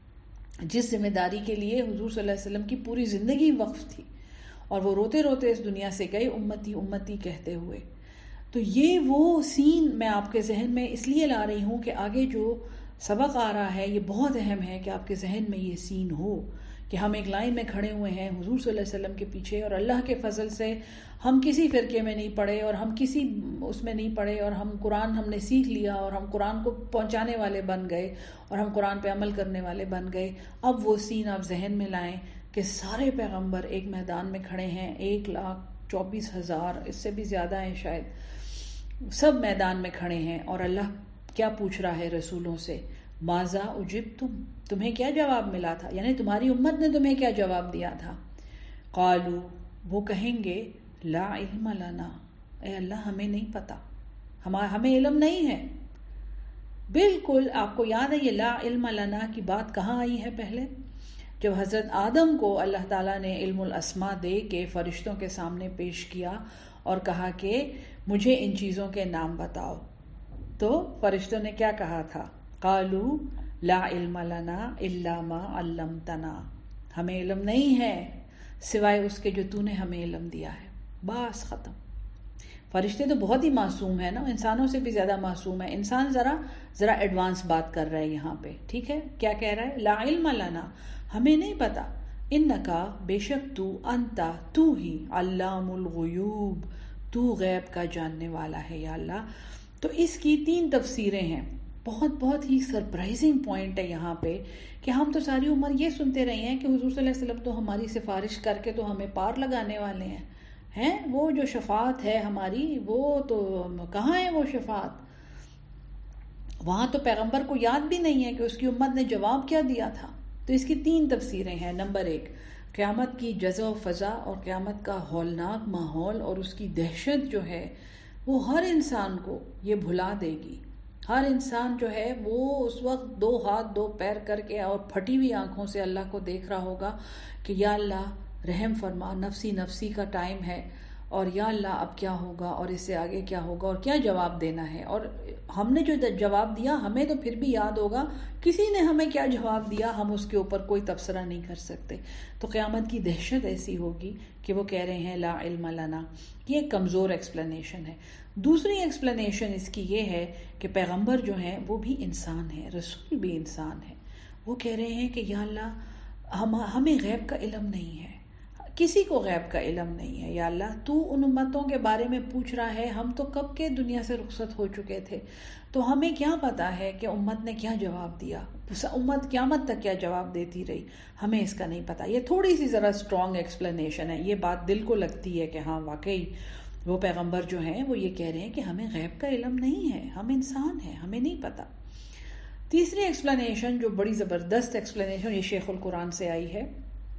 جس ذمہ داری کے لیے حضور صلی اللہ علیہ وسلم کی پوری زندگی وقف تھی، اور وہ روتے روتے اس دنیا سے گئے امتی امتی کہتے ہوئے. تو یہ وہ سین میں آپ کے ذہن میں اس لیے لا رہی ہوں کہ آگے جو سبق آ رہا ہے یہ بہت اہم ہے کہ آپ کے ذہن میں یہ سین ہو کہ ہم ایک لائن میں کھڑے ہوئے ہیں حضور صلی اللہ علیہ وسلم کے پیچھے، اور اللہ کے فضل سے ہم کسی فرقے میں نہیں پڑے اور ہم کسی اس میں نہیں پڑے، اور قرآن ہم نے سیکھ لیا اور ہم قرآن کو پہنچانے والے بن گئے اور ہم قرآن پہ عمل کرنے والے بن گئے. اب وہ سین آپ ذہن میں لائیں کہ سارے پیغمبر ایک میدان میں کھڑے ہیں، 1,24,000 اس سے بھی زیادہ ہیں شاید، سب میدان میں کھڑے ہیں اور اللہ کیا پوچھ رہا ہے رسولوں سے، ماذا اجبتم، تمہیں کیا جواب ملا تھا، یعنی تمہاری امت نے تمہیں کیا جواب دیا تھا. قالو، وہ کہیں گے لا علم لنا، اے اللہ ہمیں نہیں پتا، ہمیں علم نہیں ہے. بالکل آپ کو یاد ہے یہ لا علم لنا کی بات کہاں آئی ہے پہلے؟ جب حضرت آدم کو اللہ تعالیٰ نے علم الاسماء دے کے فرشتوں کے سامنے پیش کیا اور کہا کہ مجھے ان چیزوں کے نام بتاؤ، تو فرشتوں نے کیا کہا تھا؟ قالو لا علم لنا الا ما علمتنا، ہمیں علم نہیں ہے سوائے اس کے جو تو نے ہمیں علم دیا ہے. بس ختم. فرشتے تو بہت ہی معصوم ہے نا، انسانوں سے بھی زیادہ معصوم ہے. انسان ذرا ایڈوانس بات کر رہا ہے یہاں پہ، ٹھیک ہے؟ کیا کہہ رہا ہے؟ لا علم لنا، ہمیں نہیں پتا. انکا، بے شک تو، انتا، تو ہی، علام الغیوب، تو غیب کا جاننے والا ہے یا اللہ. تو اس کی 3 تفسیریں ہیں. بہت ہی سرپرائزنگ پوائنٹ ہے یہاں پہ کہ ہم تو ساری عمر یہ سنتے رہے ہیں کہ حضور صلی اللہ علیہ وسلم تو ہماری سفارش کر کے تو ہمیں پار لگانے والے ہیں. وہ جو شفاعت ہے ہماری، وہ تو کہاں ہے وہ شفاعت؟ وہاں تو پیغمبر کو یاد بھی نہیں ہے کہ اس کی امت نے جواب کیا دیا تھا. تو اس کی 3 تفسیریں ہیں. نمبر 1، قیامت کی جزا و فضا اور قیامت کا ہولناک ماحول اور اس کی دہشت جو ہے وہ ہر انسان کو یہ بھلا دے گی. ہر انسان جو ہے وہ اس وقت 2 ہاتھ 2 پیر کر کے اور پھٹی ہوئی آنکھوں سے اللہ کو دیکھ رہا ہوگا کہ یا اللہ رحم فرما، نفسی نفسی کا ٹائم ہے، اور یا اللہ اب کیا ہوگا اور اس سے آگے کیا ہوگا اور کیا جواب دینا ہے. اور ہم نے جو جواب دیا ہمیں تو پھر بھی یاد ہوگا، کسی نے ہمیں کیا جواب دیا ہم اس کے اوپر کوئی تبصرہ نہیں کر سکتے. تو قیامت کی دہشت ایسی ہوگی کہ وہ کہہ رہے ہیں لا علم لنا. یہ ایک کمزور ایکسپلینیشن ہے. دوسری ایکسپلینیشن اس کی یہ ہے کہ پیغمبر جو ہیں وہ بھی انسان ہیں، رسول بھی انسان ہیں. وہ کہہ رہے ہیں کہ یا اللہ ہمیں غیب کا علم نہیں ہے، کسی کو غیب کا علم نہیں ہے. یا اللہ تو ان امتوں کے بارے میں پوچھ رہا ہے، ہم تو کب کے دنیا سے رخصت ہو چکے تھے، تو ہمیں کیا پتا ہے کہ امت نے کیا جواب دیا، امت قیامت تک کیا جواب دیتی رہی، ہمیں اس کا نہیں پتا. یہ تھوڑی سی ذرا اسٹرانگ ایکسپلینیشن ہے. یہ بات دل کو لگتی ہے کہ ہاں واقعی وہ پیغمبر جو ہیں وہ یہ کہہ رہے ہیں کہ ہمیں غیب کا علم نہیں ہے، ہم انسان ہیں، ہمیں نہیں پتا. تیسری ایکسپلینیشن جو بڑی زبردست ایکسپلینیشن یہ شیخ القرآن سے آئی ہے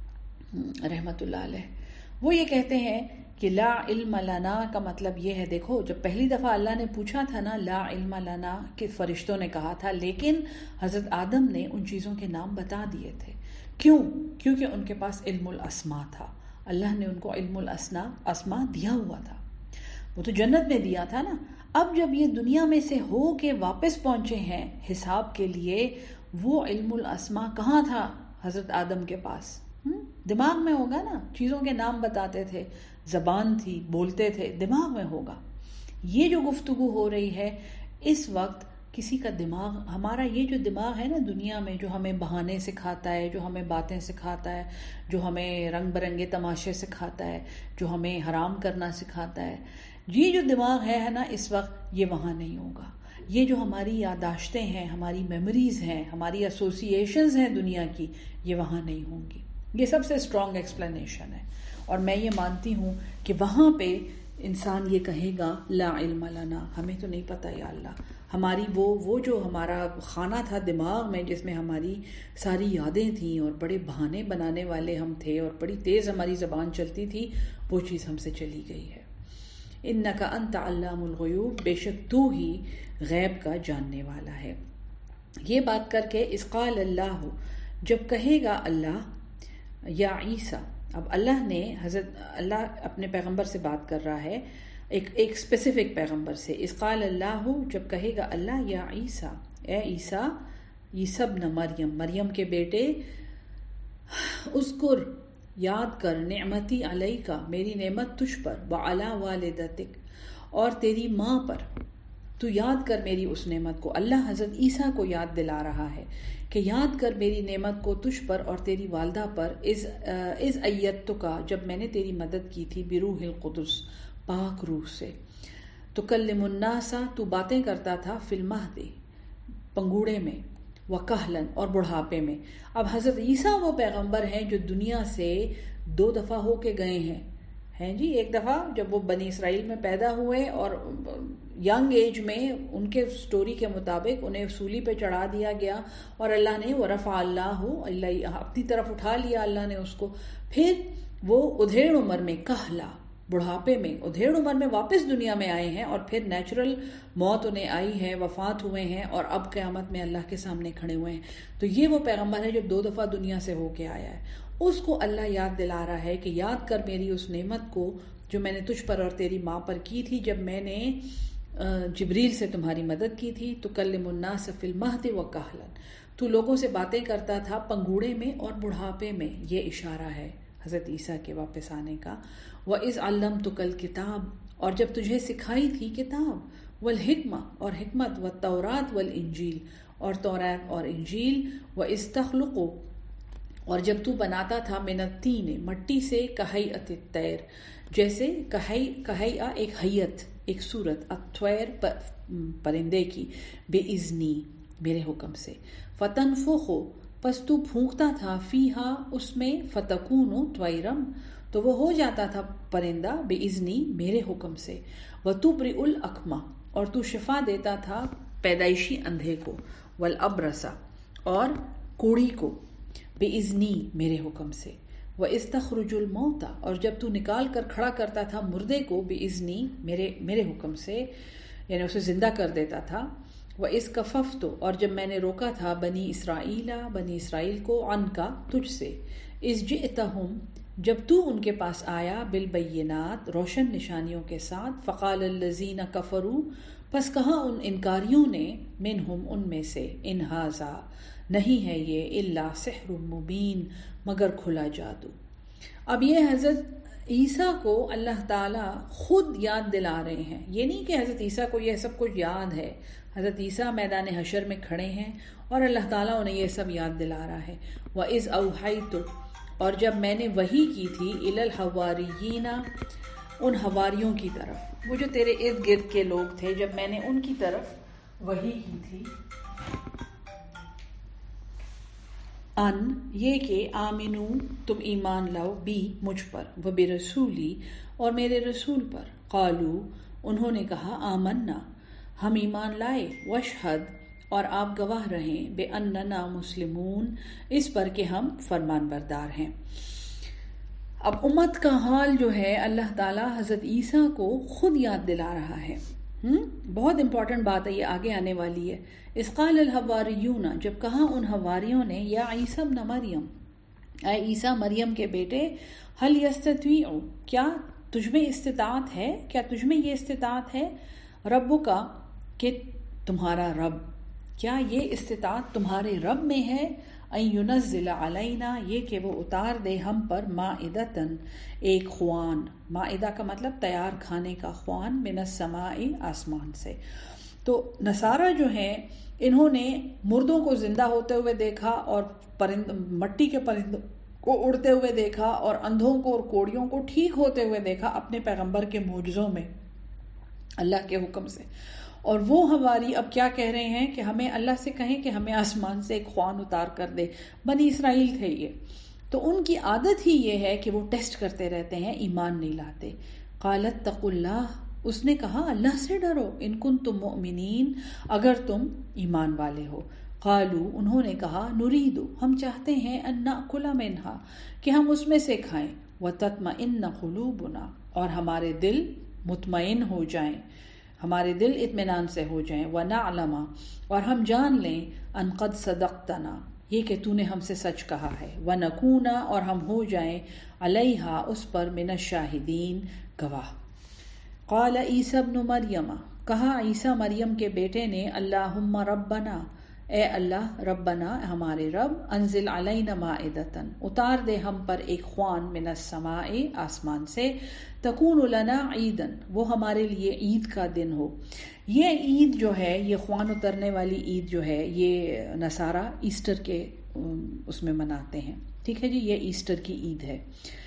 رحمت اللہ علیہ، وہ یہ کہتے ہیں کہ لا علم لنا کا مطلب یہ ہے، دیکھو جب پہلی دفعہ اللہ نے پوچھا تھا نا لا علم لنا کہ فرشتوں نے کہا تھا، لیکن حضرت آدم نے ان چیزوں کے نام بتا دیے تھے. کیوں؟ کیونکہ ان کے پاس علم الاسماء تھا. اللہ نے ان کو علم الاسماء دیا ہوا تھا، وہ تو جنت میں دیا تھا نا. اب جب یہ دنیا میں سے ہو کے واپس پہنچے ہیں حساب کے لیے، وہ علم الاسماء کہاں تھا حضرت آدم کے پاس؟ دماغ میں ہوگا نا، چیزوں کے نام بتاتے تھے، زبان تھی، بولتے تھے، دماغ میں ہوگا. یہ جو گفتگو ہو رہی ہے اس وقت کسی کا دماغ، ہمارا یہ جو دماغ ہے نا دنیا میں، جو ہمیں بہانے سکھاتا ہے، جو ہمیں باتیں سکھاتا ہے، جو ہمیں رنگ برنگے تماشے سکھاتا ہے، جو ہمیں حرام کرنا سکھاتا ہے، یہ جو دماغ ہے نا اس وقت یہ وہاں نہیں ہوگا. یہ جو ہماری یادداشتیں ہیں، ہماری میموریز ہیں، ہماری ایسوسیشنز ہیں دنیا کی، یہ وہاں نہیں ہوں گی. یہ سب سے اسٹرانگ ایکسپلینیشن ہے. اور میں یہ مانتی ہوں کہ وہاں پہ انسان یہ کہے گا لا علم لنا، ہمیں تو نہیں پتہ یا اللہ. ہماری وہ جو ہمارا خانہ تھا دماغ میں جس میں ہماری ساری یادیں تھیں اور بڑے بہانے بنانے والے ہم تھے اور بڑی تیز ہماری زبان چلتی تھی، وہ چیز ہم سے چلی گئی ہے. انکا انت علام الغیوب، بے شک تو ہی غیب کا جاننے والا ہے. یہ بات کر کے اس قال اللہ، جب کہے گا اللہ یا عیسیٰ، اب اللہ نے اللہ اپنے پیغمبر سے بات کر رہا ہے، ایک اسپیسیفک پیغمبر سے. اس قال اللہ، جب کہے گا اللہ یا عیسیٰ، اے عیسیٰ، عیسیٰ ابن مریم کے بیٹے، اذکر، یاد کر، نعمتی علیک، میری نعمت تجھ پر، وعلی والدتک، اور تیری ماں پر، تو یاد کر میری اس نعمت کو. اللہ حضرت عیسیٰ کو یاد دلا رہا ہے کہ یاد کر میری نعمت کو تجھ پر اور تیری والدہ پر، از ایتک، جب میں نے تیری مدد کی تھی، بروح القدس، پاک روح سے. تکلم الناس، تو باتیں کرتا تھا، فی المہد، پنگوڑے میں، وکہلن، اور بڑھاپے میں. اب حضرت عیسیٰ وہ پیغمبر ہیں جو دنیا سے 2 دفعہ ہو کے گئے ہیں، ہیں جی. ایک دفعہ جب وہ بنی اسرائیل میں پیدا ہوئے اور ینگ ایج میں ان کے سٹوری کے مطابق انہیں سولی پہ چڑھا دیا گیا اور اللہ نے ورفع اللہ اپنی طرف اٹھا لیا اللہ نے اس کو. پھر وہ ادھیڑ عمر میں کہلا بڑھاپے میں ادھیڑ عمر میں واپس دنیا میں آئے ہیں اور پھر نیچرل موت انہیں آئی ہے, وفات ہوئے ہیں اور اب قیامت میں اللہ کے سامنے کھڑے ہوئے ہیں. تو یہ وہ پیغمبر ہے جو 2 دفعہ دنیا سے ہو کے آیا ہے. اس کو اللہ یاد دلا رہا ہے کہ یاد کر میری اس نعمت کو جو میں نے تجھ پر اور تیری ماں پر کی تھی جب میں نے جبریل سے تمہاری مدد کی تھی. تکلم الناس فی المہد وکہلا, تو لوگوں سے باتیں کرتا تھا پنگوڑے میں اور بڑھاپے میں. یہ اشارہ ہے حضرت عیسیٰ کے واپس آنے کا. وَإِذْ عَلَّمْتُكَ الْكِتَابَ, اور جب تجھے سکھائی تھی کتاب, والحکمہ اور حکمت, والتوراۃ والانجیل اور تورات اور انجیل, وَإِذْ تَخْلُقُ اور جب تو بناتا تھا من الطین مٹی سے کہیئۃ الطیر جیسے کہیئہ ایک حیت ایک صورت, الطیر پرندے کی, بِإِذْنِی میرے حکم سے, فَتَنْفُخُ پس تو پھونکتا تھا فیہا اس میں, فتکون طیرم تو وہ ہو جاتا تھا پرندہ, بِإِذْنِی میرے حکم سے, وَتُبْرِئُ الْأَکْمَحَ اور تو شفا دیتا تھا پیدائشی اندھے کو, وَالْأَبْرَصَ اور کوڑی کو, بِإِذْنِی میرے حکم سے, وَإِذْ تَخْرُجُ الْمَوْتَى اور جب تو نکال کر کھڑا کرتا تھا مردے کو, بِإِذْنِی میرے حکم سے, یعنی اسے زندہ کر دیتا تھا, وَإِذْ كَفَفْتُ اور جب میں نے روکا تھا بنی اسرائیل کو, عنکا تجھ سے, اِذْ جِئْتَهُمْ جب تو ان کے پاس آیا, بالبینات روشن نشانیوں کے ساتھ, فقال الذین کفروا پس کہا ان انکاریوں نے, منہم ان میں سے, ان ھذا نہیں ہے یہ, الا سحر مبین مگر کھلا جادو. اب یہ حضرت عیسیٰ کو اللہ تعالیٰ خود یاد دلا رہے ہیں. یہ نہیں کہ حضرت عیسیٰ کو یہ سب کچھ یاد ہے. حضرت عیسیٰ میدان حشر میں کھڑے ہیں اور اللہ تعالیٰ انہیں یہ سب یاد دلا رہا ہے. وَإِذْ أَوْحَيْتُ اور جب میں نے وحی کی تھی, إِلَى الْحَوَارِيِّينَ ان حواریوں کی طرف, وہ جو تیرے ارد گرد کے لوگ تھے, جب میں نے ان کی طرف وحی کی تھی, ان یہ کہ آمنو تم ایمان لاؤ, بی مجھ پر, و برسولی اور میرے رسول پر, قالو انہوں نے کہا, آمنا ہم ایمان لائے, واشہد اور آپ گواہ رہیں, بے اننا مسلمون اس پر کہ ہم فرمان بردار ہیں. اب امت کا حال جو ہے اللہ تعالیٰ حضرت عیسیٰ کو خود یاد دلا رہا ہے. بہت امپورٹنٹ بات ہے, یہ آگے آنے والی ہے. اذ قال الحواریون جب کہا ان حواریوں نے, یا عیسیٰ ابن مریم اے عیسیٰ مریم کے بیٹے, هل یستطیع کیا تجھ میں استطاعت ہے, کیا تجھ میں یہ استطاعت ہے, ربک کہ تمہارا رب, کیا یہ استطاعت تمہارے رب میں ہے, ان ینزل علینا یہ کہ وہ اتار دے ہم پر, مائدتن ایک خوان, مائدہ کا مطلب تیار کھانے کا خوان, من السماء آسمان سے. تو نصارہ جو ہیں انہوں نے مردوں کو زندہ ہوتے ہوئے دیکھا اور مٹی کے پرندوں کو اڑتے ہوئے دیکھا اور اندھوں کو اور کوڑیوں کو ٹھیک ہوتے ہوئے دیکھا اپنے پیغمبر کے معجزوں میں اللہ کے حکم سے. اور وہ حواری اب کیا کہہ رہے ہیں کہ ہمیں اللہ سے کہیں کہ ہمیں آسمان سے ایک خوان اتار کر دے. بنی اسرائیل تھے یہ, تو ان کی عادت ہی یہ ہے کہ وہ ٹیسٹ کرتے رہتے ہیں, ایمان نہیں لاتے. قالت اتقوا اللہ اس نے کہا اللہ سے ڈرو, ان کنتم مؤمنین اگر تم ایمان والے ہو. قالو انہوں نے کہا, نریدو ہم چاہتے ہیں, ان ناکل منہا کہ ہم اس میں سے کھائیں, وتطمئن قلوبنا اور ہمارے دل مطمئن ہو جائیں, ہمارے دل اطمینان سے ہو جائیں, ونعلم اور ہم جان لیں, ان قد صدقتنا یہ کہ تو نے ہم سے سچ کہا ہے, ونکون اور ہم ہو جائیں, علیہا اس پر, من الشاہدین گواہ. قال عیسیٰ ابن مریم کہا عیسیٰ مریم کے بیٹے نے, اللہم ربنا اے اللہ ربنا ہمارے رب, انزل علینا مائدتن اتار دے ہم پر ایک خوان, من السماء آسمان سے, تکون لنا عیدن وہ ہمارے لیے عید کا دن ہو. یہ عید جو ہے, یہ خوان اترنے والی عید جو ہے, یہ نصارہ ایسٹر کے اس میں مناتے ہیں. ٹھیک ہے جی, یہ ایسٹر کی عید ہے.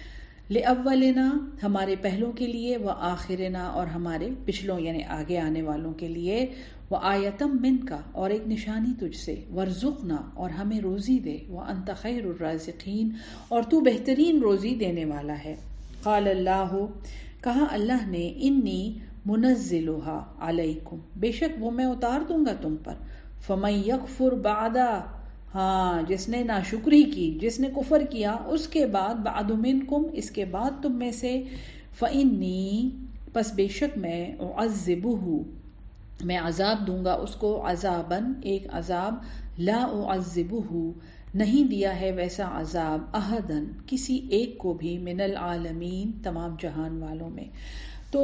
لأولنا ہمارے پہلوں کے لیے, وآخرنا اور ہمارے پچھلوں یعنی آگے آنے والوں کے لیے, وآیتم منکا اور ایک نشانی تجھ سے, ورزقنا اور ہمیں روزی دے, وانت خیر الرازقین اور تو بہترین روزی دینے والا ہے. قال اللہ، کہا اللہ نے، انی منزلھا علیکم، بے شک وہ میں اتار دوں گا تم پر، فمن یکفر بعدا، ہاں جس نے ناشکری کی، جس نے کفر کیا اس کے بعد، بعد منکم اس کے بعد تم میں سے، فانی پس بے شک میں، اعذبہ میں عذاب دوں گا اس کو، عذاباً ایک عذاب، لا اعذبہ نہیں دیا ہے ویسا عذاب، احدن کسی ایک کو بھی، من العالمین تمام جہان والوں میں۔ تو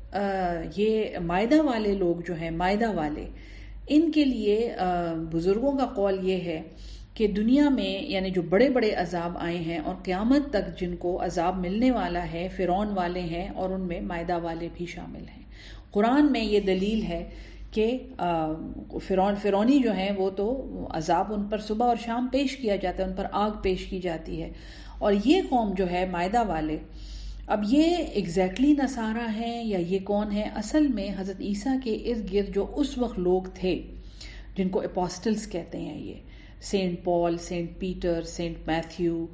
یہ مائدہ والے لوگ جو ہیں، مائدہ والے، ان کے لیے بزرگوں کا قول یہ ہے کہ دنیا میں یعنی جو بڑے بڑے عذاب آئے ہیں اور قیامت تک جن کو عذاب ملنے والا ہے، فرعون والے ہیں اور ان میں مائدہ والے بھی شامل ہیں۔ قرآن میں یہ دلیل ہے کہ فرعونی جو ہیں وہ تو عذاب ان پر صبح اور شام پیش کیا جاتا ہے، ان پر آگ پیش کی جاتی ہے، اور یہ قوم جو ہے مائدہ والے، اب یہ ایگزیکٹلی نصارہ ہیں یا یہ کون ہیں؟ اصل میں حضرت عیسیٰ کے ارد گرد جو اس وقت لوگ تھے جن کو اپوسٹلز کہتے ہیں، یہ Saint Paul, Saint Peter, Saint Matthew,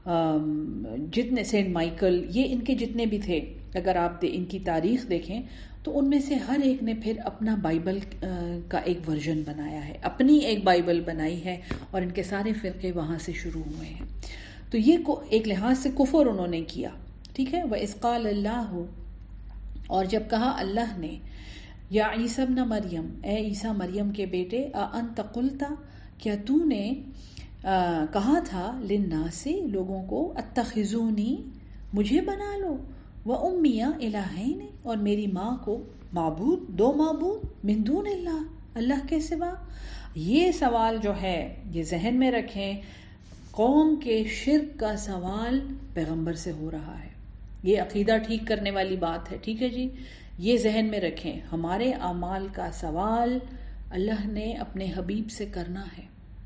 جتنے سینٹ مائیکل، یہ ان کے جتنے بھی تھے، اگر آپ ان کی تاریخ دیکھیں تو ان میں سے ہر ایک نے پھر اپنا بائبل کا ایک ورژن بنایا ہے، اپنی ایک بائبل بنائی ہے، اور ان کے سارے فرقے وہاں سے شروع ہوئے ہیں۔ تو یہ ایک لحاظ سے کفر انہوں نے کیا، ٹھیک ہے۔ وَإِذْ قَالَ اللَّهُ، اور جب کہا اللہ نے، یا عیسیٰ ابن مریم، اے عیسیٰ مریم کے بیٹے، اَأَنْتَ قُلْتَ، کیا تو نے کہا تھا، للناس لوگوں کو، اتخذونی مجھے بنا لو، وَأُمِّيَ إِلَٰهَيْنِ اور میری ماں کو معبود، دو معبود، من دون اللہ اللہ کے سوا۔ یہ سوال جو ہے یہ ذہن میں رکھیں، قوم کے شرک کا سوال پیغمبر سے ہو رہا ہے، یہ عقیدہ ٹھیک کرنے والی بات ہے، ٹھیک ہے جی، یہ ذہن میں رکھیں، ہمارے اعمال کا سوال اللہ نے اپنے حبیب سے کرنا ہے،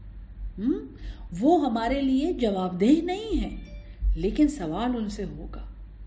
وہ ہمارے لیے جواب دہ نہیں ہے لیکن سوال ان سے ہوگا۔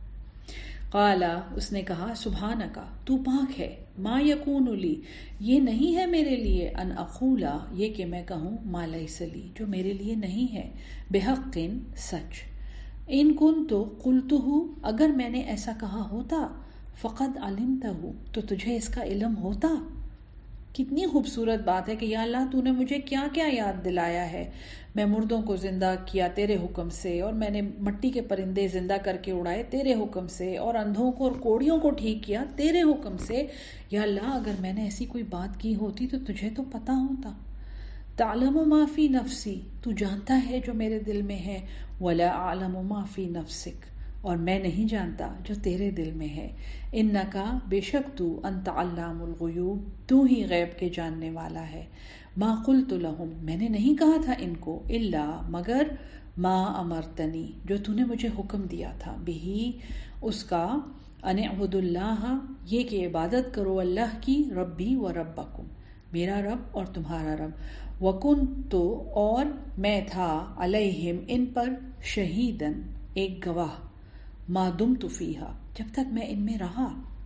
قالا، اس نے کہا، سبحانکا، تو پاک ہے، ما یکون لی، یہ نہیں ہے میرے لیے، ان اقولا، یہ کہ میں کہوں، ما لیس لی، جو میرے لیے نہیں ہے، بحق، سچ، ان کنت قلتہ، اگر میں نے ایسا کہا ہوتا، فقد علمتہ، تو تجھے اس کا علم ہوتا۔ کتنی خوبصورت بات ہے کہ یا اللہ تو نے مجھے کیا کیا یاد دلایا ہے، میں مردوں کو زندہ کیا تیرے حکم سے، اور میں نے مٹی کے پرندے زندہ کر کے اڑائے تیرے حکم سے، اور اندھوں کو اور کوڑیوں کو ٹھیک کیا تیرے حکم سے۔ یا اللہ اگر میں نے ایسی کوئی بات کی ہوتی تو تجھے تو پتا ہوتا۔ تعلم ما فی نفسی، تو جانتا ہے جو میرے دل میں ہے، ولا اعلم ما فی نفسک، اور میں نہیں جانتا جو تیرے دل میں ہے، انکا، بے شک تو، انت علام الغیوب، تو ہی غیب کے جاننے والا ہے۔ ما قلت لہم، میں نے نہیں کہا تھا ان کو، الا مگر، ما امرتنی، جو تو نے مجھے حکم دیا تھا، بہی اس کا، ان اعبدوا اللہ، یہ کہ عبادت کرو اللہ کی، ربی و ربکم، میرا رب اور تمہارا رب، وکنت، اور میں تھا، علیہم ان پر، شہیدن ایک گواہ، ما دمت فیہا، جب تک میں ان میں رہا،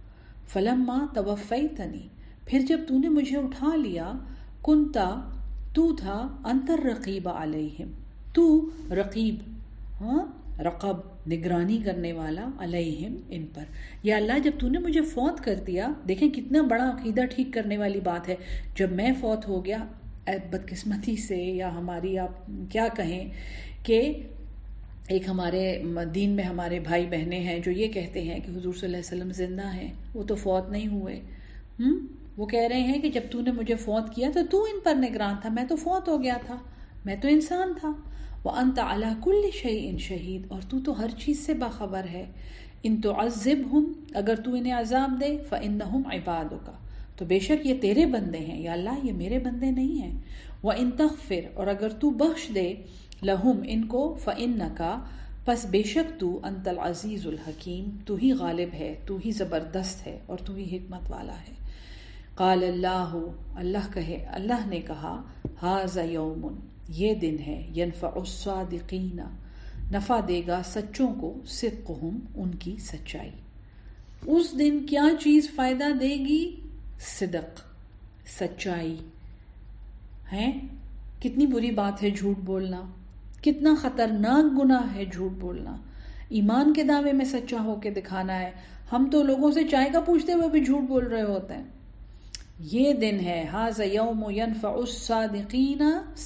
فلما توفیتنی، پھر جب تو نے مجھے اٹھا لیا، کنتا، تو تھا، انت الرقیب علیہم، تو رقیب، ہاں رقب، نگرانی کرنے والا، علیہم ان پر۔ یا اللہ جب تو نے مجھے فوت کر دیا، دیکھیں کتنا بڑا عقیدہ ٹھیک کرنے والی بات ہے، جب میں فوت ہو گیا، بدقسمتی سے یا ہماری آپ کیا کہیں کہ ایک ہمارے دین میں ہمارے بھائی بہنیں ہیں جو یہ کہتے ہیں کہ حضور صلی اللہ علیہ وسلم زندہ ہیں، وہ تو فوت نہیں ہوئے، وہ کہہ رہے ہیں کہ جب تو نے مجھے فوت کیا تو ان پر نگران تھا، میں تو فوت ہو گیا تھا، میں تو انسان تھا، وَأَنْتَ عَلَى كُلِّ شَيْءٍ شَهِيدٌ، اور تو ہر چیز سے باخبر ہے، ان تُعَذِّبْهُمْ، اگر تو انہیں عذاب دے، فَإِنَّهُمْ عِبَادُكَ، تو بے شک یہ تیرے بندے ہیں، یا اللہ یہ میرے بندے نہیں ہیں، وَإِن تَغْفِرْ، اور اگر تو بخش دے، لَهُمْ ان کو، فَإِنَّكَ، پس بے شک تو، انت العزیز الحکیم، تو ہی غالب ہے، تو ہی زبردست ہے، اور تو ہی حکمت والا ہے۔ قال اللہ، اللہ نے کہا، ھذا یوم، یہ دن ہے، ینفع الصادقین، نفع دے گا سچوں کو، صدقہم، ان کی سچائی۔ اس دن کیا چیز فائدہ دے گی؟ صدق، سچائی ہے۔ کتنی بری بات ہے جھوٹ بولنا، کتنا خطرناک گناہ ہے جھوٹ بولنا۔ ایمان کے دعوے میں سچا ہو کے دکھانا ہے. ہم تو لوگوں سے چائے کا پوچھتے ہوئے بھی جھوٹ بول رہے ہوتے ہیں. یہ دن ہے ھذا یوم ینفع الصادقین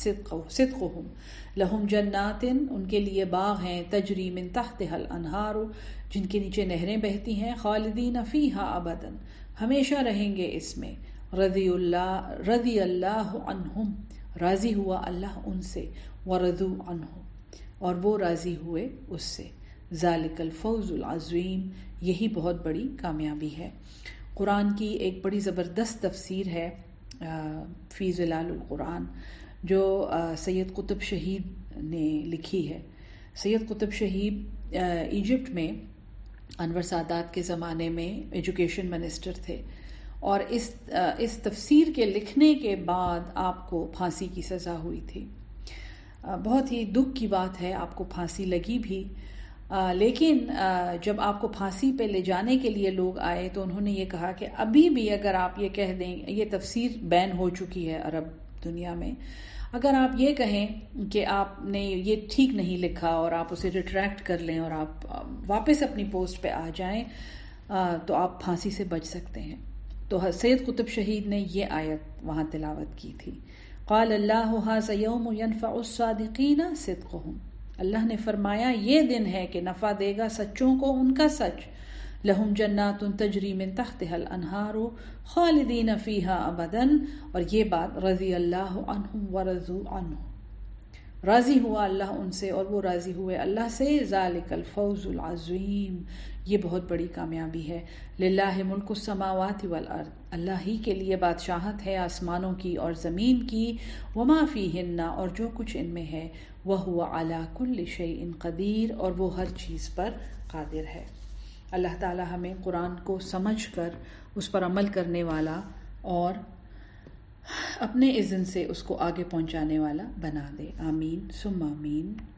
صدقہم لہم جنات، ان کے لیے باغ ہیں تجری من تحتها الانہار، جن کے نیچے نہریں بہتی ہیں، خالدین فیہا ابدا، ہمیشہ رہیں گے اس میں. رضی اللہ عنہم، راضی ہوا اللہ ان سے، ورضوا عنہ، اور وہ راضی ہوئے اس سے. ذالک الفوز العظیم، یہی بہت بڑی کامیابی ہے. قرآن کی ایک بڑی زبردست تفسیر ہے فی ظلال القرآن، جو سید قطب شہید نے لکھی ہے. سید قطب شہید ایجپٹ میں انور سادات کے زمانے میں ایجوکیشن منسٹر تھے، اور اس تفسیر کے لکھنے کے بعد آپ کو پھانسی کی سزا ہوئی تھی. بہت ہی دکھ کی بات ہے، آپ کو پھانسی لگی بھی، لیکن جب آپ کو پھانسی پہ لے جانے کے لیے لوگ آئے تو انہوں نے یہ کہا کہ ابھی بھی اگر آپ یہ کہہ دیں، یہ تفسیر بین ہو چکی ہے عرب دنیا میں، اگر آپ یہ کہیں کہ آپ نے یہ ٹھیک نہیں لکھا اور آپ اسے ریٹریکٹ کر لیں اور آپ واپس اپنی پوسٹ پہ آ جائیں تو آپ پھانسی سے بچ سکتے ہیں. تو سید قطب شہید نے یہ آیت وہاں تلاوت کی تھی. قال اللہ ھذا یوم ینفع الصادقین صدقہم، اللہ نے فرمایا یہ دن ہے کہ نفع دے گا سچوں کو ان کا سچ. لہم جنات تجری من تحتها الانہار خالدین فیہا ابدا، اور یہ بات رضی اللہ عنہم ورضوا عنہ، راضی ہوا اللہ ان سے اور وہ راضی ہوئے اللہ سے. ذالک الفوز العظیم، یہ بہت بڑی کامیابی ہے. للہ ملک السماوات والارض، اللہ ہی کے لیے بادشاہت ہے آسمانوں کی اور زمین کی. وما فیہن، اور جو کچھ ان میں ہے. وہو علی کل شیء قدیر، اور وہ ہر چیز پر قادر ہے. اللہ تعالی ہمیں قرآن کو سمجھ کر اس پر عمل کرنے والا اور اپنے اذن سے اس کو آگے پہنچانے والا بنا دے. آمین ثم آمین.